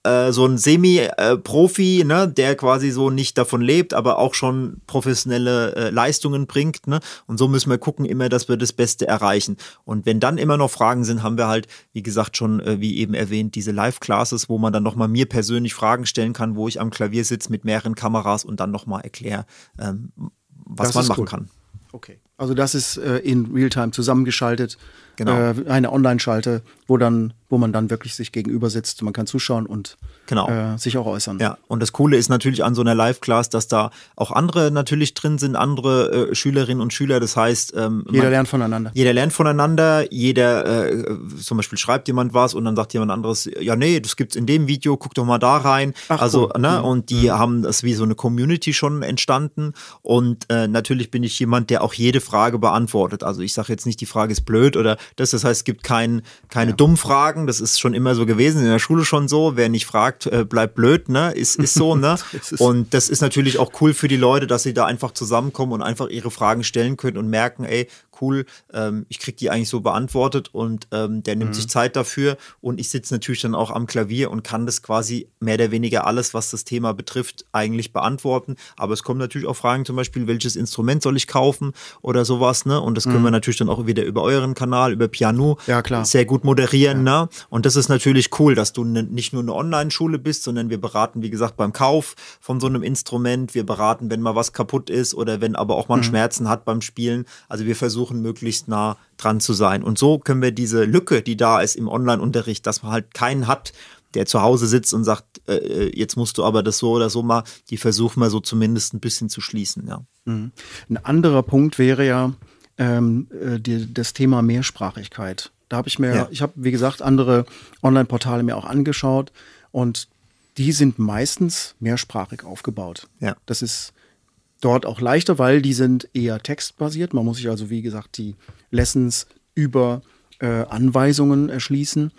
äh, so ein Semi-Profi, ne, der quasi so nicht davon lebt, aber auch schon professionelle äh, Leistungen bringt, ne? Und so müssen wir gucken immer, dass wir das Beste erreichen. Und wenn dann immer noch Fragen sind, haben wir halt, wie gesagt, schon, äh, wie eben erwähnt, diese Live-Classes, wo man dann nochmal mir persönlich Fragen stellen kann, wo ich am Klavier sitze mit mehreren Kameras und dann nochmal erkläre, ähm, was Das man ist machen gut. kann. Okay. Also das ist äh, in Realtime zusammengeschaltet. Genau. Äh, eine Online-Schalte, wo dann, wo man dann wirklich sich gegenüber sitzt. Man kann zuschauen und Genau. äh, sich auch äußern. Ja, und das Coole ist natürlich an so einer Live-Class, dass da auch andere natürlich drin sind, andere äh, Schülerinnen und Schüler. Das heißt, ähm, Jeder man, lernt voneinander. Jeder lernt voneinander, jeder, äh, zum Beispiel schreibt jemand was und dann sagt jemand anderes, ja nee, das gibt's in dem Video, guck doch mal da rein. Ach, also, cool. ne, Mhm. und die mhm. haben das wie so eine Community schon entstanden und äh, natürlich bin ich jemand, der auch jede Frage beantwortet. Also ich sage jetzt nicht, die Frage ist blöd oder das, das heißt, es gibt kein, keine Ja. dummen Fragen, das ist schon immer so gewesen, in der Schule schon so, wer nicht fragt, äh, bleibt blöd, ne, ist, ist so, ne, und das ist natürlich auch cool für die Leute, dass sie da einfach zusammenkommen und einfach ihre Fragen stellen können und merken, ey, cool, ähm, ich kriege die eigentlich so beantwortet und ähm, der nimmt mhm. sich Zeit dafür und ich sitze natürlich dann auch am Klavier und kann das quasi mehr oder weniger alles, was das Thema betrifft, eigentlich beantworten, aber es kommen natürlich auch Fragen, zum Beispiel, welches Instrument soll ich kaufen oder sowas, ne, und das können mhm. wir natürlich dann auch wieder über euren Kanal, über Piano ja, klar. sehr gut moderieren, ja. ne, und das ist natürlich cool, dass du ne, nicht nur eine Online-Schule bist, sondern wir beraten, wie gesagt, beim Kauf von so einem Instrument, wir beraten, wenn mal was kaputt ist oder wenn aber auch man mhm. Schmerzen hat beim Spielen, also wir versuchen möglichst nah dran zu sein. Und so können wir diese Lücke, die da ist im Online-Unterricht, dass man halt keinen hat, der zu Hause sitzt und sagt, äh, jetzt musst du aber das so oder so mal, die versuchen wir so zumindest ein bisschen zu schließen. Ja. Mhm. Ein anderer Punkt wäre ja ähm, die, das Thema Mehrsprachigkeit. Da habe ich mir, ja. ich habe, wie gesagt, andere Online-Portale mir auch angeschaut und die sind meistens mehrsprachig aufgebaut. Ja. Das ist dort auch leichter, weil die sind eher textbasiert. Man muss sich also, wie gesagt, die Lessons über äh, Anweisungen erschließen.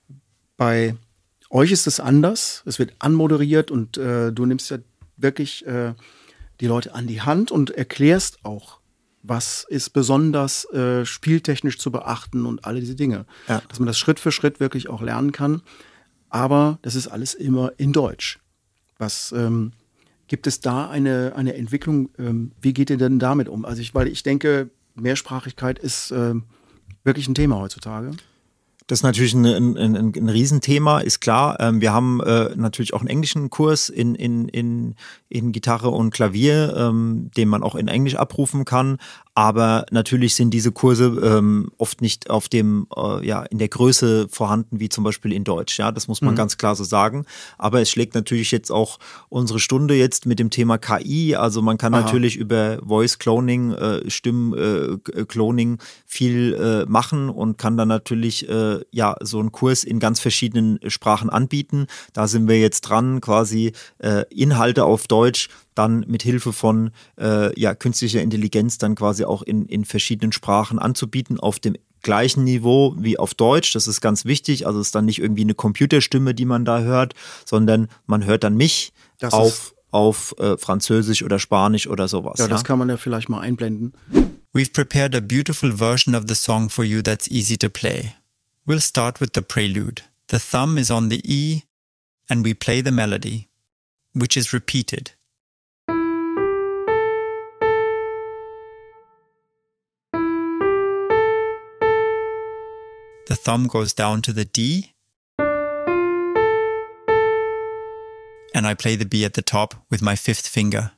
Bei euch ist es anders. Es wird anmoderiert und äh, du nimmst ja wirklich äh, die Leute an die Hand und erklärst auch, was ist besonders äh, spieltechnisch zu beachten und alle diese Dinge. Ja. Dass man das Schritt für Schritt wirklich auch lernen kann. Aber das ist alles immer in Deutsch. Was ähm, Gibt es da eine, eine Entwicklung? Ähm, wie geht ihr denn damit um? Also ich, weil ich denke, Mehrsprachigkeit ist ähm, wirklich ein Thema heutzutage. Das ist natürlich ein, ein, ein, ein Riesenthema, ist klar. Ähm, wir haben äh, natürlich auch einen englischen Kurs in, in, in, in Gitarre und Klavier, ähm, den man auch in Englisch abrufen kann. Aber natürlich sind diese Kurse ähm, oft nicht auf dem, äh, ja, in der Größe vorhanden, wie zum Beispiel in Deutsch. Ja, das muss man mhm. ganz klar so sagen. Aber es schlägt natürlich jetzt auch unsere Stunde jetzt mit dem Thema K I. Also man kann Aha. natürlich über Voice Cloning, äh, Stimm-Cloning äh, viel äh, machen und kann dann natürlich äh, ja so einen Kurs in ganz verschiedenen Sprachen anbieten. Da sind wir jetzt dran, quasi äh, Inhalte auf Deutsch dann mit Hilfe von äh, ja, künstlicher Intelligenz dann quasi auch in, in verschiedenen Sprachen anzubieten, auf dem gleichen Niveau wie auf Deutsch. Das ist ganz wichtig. Also es ist dann nicht irgendwie eine Computerstimme, die man da hört, sondern man hört dann mich das auf, auf äh, Französisch oder Spanisch oder sowas. Ja, ja, das kann man ja vielleicht mal einblenden. We've prepared a beautiful version of the song for you that's easy to play. We'll start with the prelude. The thumb is on the E and we play the melody, which is repeated. The thumb goes down to the D, and I play the B at the top with my fifth finger.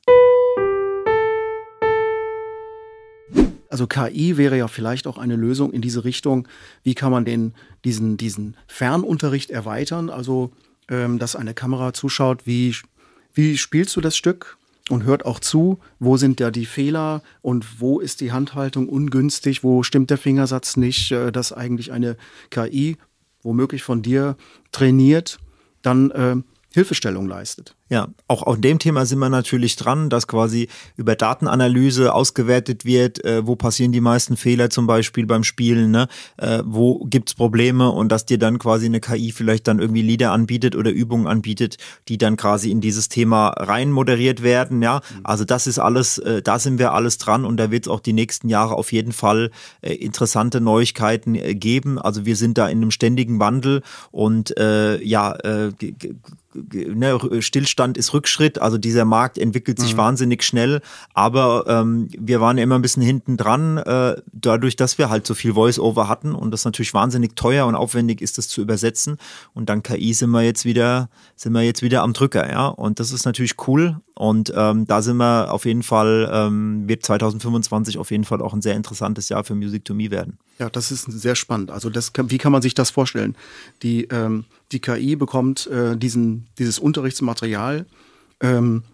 Also K I wäre ja vielleicht auch eine Lösung in diese Richtung. Wie kann man den, diesen, diesen Fernunterricht erweitern? Also, ähm, dass eine Kamera zuschaut, wie, wie spielst du das Stück? Und hört auch zu, wo sind da die Fehler und wo ist die Handhaltung ungünstig, wo stimmt der Fingersatz nicht, dass eigentlich eine K I, womöglich von dir trainiert, dann äh, Hilfestellung leistet. Ja, auch auf dem Thema sind wir natürlich dran, dass quasi über Datenanalyse ausgewertet wird, äh, wo passieren die meisten Fehler zum Beispiel beim Spielen, ne? äh, wo gibt's Probleme und dass dir dann quasi eine K I vielleicht dann irgendwie Lieder anbietet oder Übungen anbietet, die dann quasi in dieses Thema rein moderiert werden. Ja, also das ist alles, äh, da sind wir alles dran und da wird es auch die nächsten Jahre auf jeden Fall äh, interessante Neuigkeiten äh, geben. Also wir sind da in einem ständigen Wandel und äh, ja, äh, g- g- Ne, Stillstand ist Rückschritt, also dieser Markt entwickelt sich mhm. wahnsinnig schnell, aber ähm, wir waren ja immer ein bisschen hinten dran, äh, dadurch, dass wir halt so viel Voice-Over hatten und das natürlich wahnsinnig teuer und aufwendig ist, das zu übersetzen und dank K I sind wir jetzt wieder, sind wir jetzt wieder am Drücker, ja, und das ist natürlich cool und ähm, da sind wir auf jeden Fall, ähm, wird zwanzig fünfundzwanzig auf jeden Fall auch ein sehr interessantes Jahr für Music to Me werden. Ja, das ist sehr spannend. Also das kann, wie kann man sich das vorstellen? Die, ähm, die K I bekommt äh, diesen, dieses Unterrichtsmaterial ähm,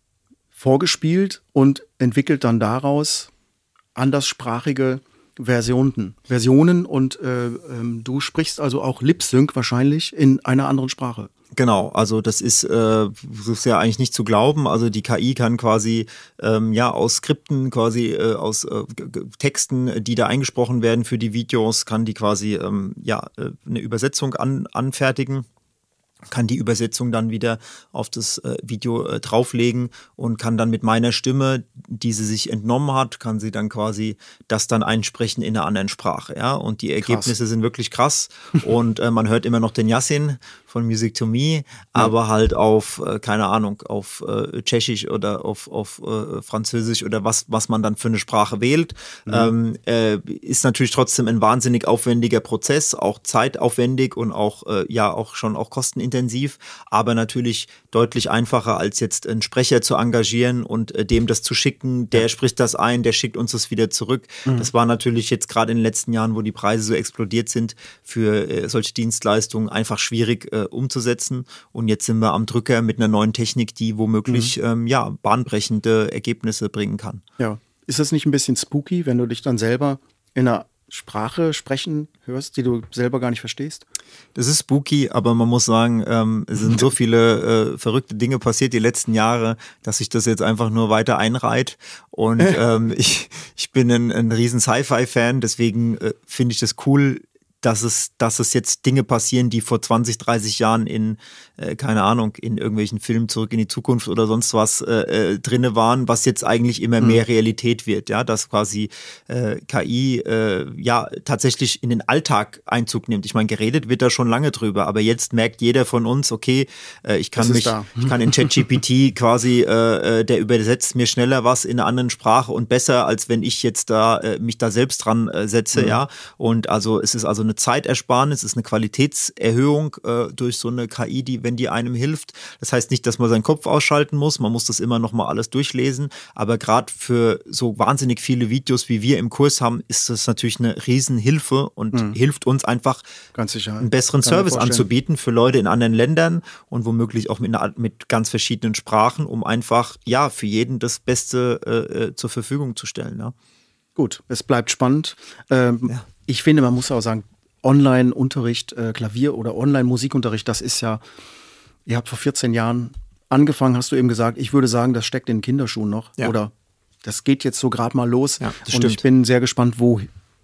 vorgespielt und entwickelt dann daraus anderssprachige Versionen, Versionen und äh, ähm, du sprichst also auch Lip-Sync wahrscheinlich in einer anderen Sprache. Genau, also das ist, äh, das ist ja eigentlich nicht zu glauben. Also die K I kann quasi ähm, ja aus Skripten, quasi äh, aus äh, g- Texten, die da eingesprochen werden für die Videos, kann die quasi ähm, ja äh, eine Übersetzung an, anfertigen. Kann die Übersetzung dann wieder auf das äh, Video äh, drauflegen und kann dann mit meiner Stimme, die sie sich entnommen hat, kann sie dann quasi das dann einsprechen in einer anderen Sprache. Ja? Und die Ergebnisse krass. Sind wirklich krass und äh, man hört immer noch den Yassin von Music to Me, ja. aber halt auf, äh, keine Ahnung, auf äh, Tschechisch oder auf, auf äh, Französisch oder was, was man dann für eine Sprache wählt. Mhm. Ähm, äh, ist natürlich trotzdem ein wahnsinnig aufwendiger Prozess, auch zeitaufwendig und auch, äh, ja, auch schon auch kostenintensiv, aber natürlich deutlich einfacher als jetzt einen Sprecher zu engagieren und äh, dem das zu schicken, der ja. spricht das ein, der schickt uns das wieder zurück. Mhm. Das war natürlich jetzt gerade in den letzten Jahren, wo die Preise so explodiert sind, für äh, solche Dienstleistungen einfach schwierig äh, umzusetzen und jetzt sind wir am Drücker mit einer neuen Technik, die womöglich mhm. ähm, ja, bahnbrechende Ergebnisse bringen kann. Ja, ist das nicht ein bisschen spooky, wenn du dich dann selber in einer Sprache sprechen hörst, die du selber gar nicht verstehst? Das ist spooky, aber man muss sagen, ähm, es sind so viele äh, verrückte Dinge passiert die letzten Jahre, dass sich das jetzt einfach nur weiter einreiht und ähm, ich, ich bin ein, ein riesen Sci-Fi-Fan, deswegen äh, finde ich das cool, dass es, dass es jetzt Dinge passieren, die vor zwanzig, dreißig Jahren in, äh, keine Ahnung, in irgendwelchen Filmen Zurück in die Zukunft oder sonst was äh, äh, drinne waren, was jetzt eigentlich immer mehr Realität wird, ja, dass quasi äh, K I äh, ja tatsächlich in den Alltag Einzug nimmt. Ich meine, geredet wird da schon lange drüber, aber jetzt merkt jeder von uns, okay, äh, ich kann mich, da. ich kann in ChatGPT quasi, äh, der übersetzt mir schneller was in einer anderen Sprache und besser, als wenn ich jetzt da äh, mich da selbst dran äh, setze, mhm. ja. Und also es ist also eine Zeitersparnis, es ist eine Qualitätserhöhung äh, durch so eine K I, die, wenn die einem hilft. Das heißt nicht, dass man seinen Kopf ausschalten muss, man muss das immer noch mal alles durchlesen, aber gerade für so wahnsinnig viele Videos, wie wir im Kurs haben, ist das natürlich eine Riesenhilfe und mhm. hilft uns einfach, ganz sicher, einen besseren Service anzubieten für Leute in anderen Ländern und womöglich auch mit, einer, mit ganz verschiedenen Sprachen, um einfach, ja, für jeden das Beste äh, zur Verfügung zu stellen. Ja. Gut, es bleibt spannend. Ähm, ja. Ich finde, man muss auch sagen, Online-Unterricht, äh, Klavier- oder Online-Musikunterricht, das ist ja, ihr habt vor vierzehn Jahren angefangen, hast du eben gesagt, ich würde sagen, das steckt in den Kinderschuhen noch. Ja. Oder das geht jetzt so gerade mal los. Ja, das und stimmt. Ich bin sehr gespannt, wo,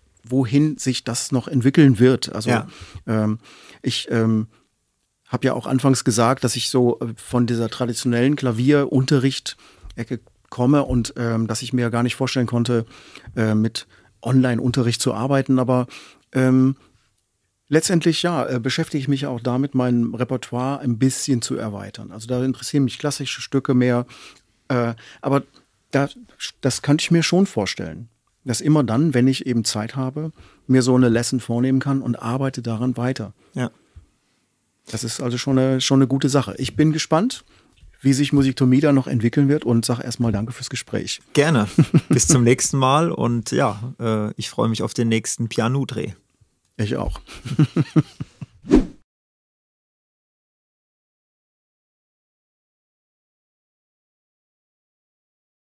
wohin sich das noch entwickeln wird. Also ja. ähm, ich ähm, habe ja auch anfangs gesagt, dass ich so von dieser traditionellen Klavierunterricht-Ecke komme und ähm, dass ich mir gar nicht vorstellen konnte, äh, mit Online-Unterricht zu arbeiten, aber ähm, letztendlich, ja, äh, beschäftige ich mich auch damit, mein Repertoire ein bisschen zu erweitern. Also da interessieren mich klassische Stücke mehr. Äh, aber da, das könnte ich mir schon vorstellen, dass immer dann, wenn ich eben Zeit habe, mir so eine Lesson vornehmen kann und arbeite daran weiter. Ja. Das ist also schon eine, schon eine gute Sache. Ich bin gespannt, wie sich Music to Me da noch entwickeln wird und sage erstmal danke fürs Gespräch. Gerne. Bis zum nächsten Mal und ja, äh, ich freue mich auf den nächsten Piano-Dreh. Ich auch.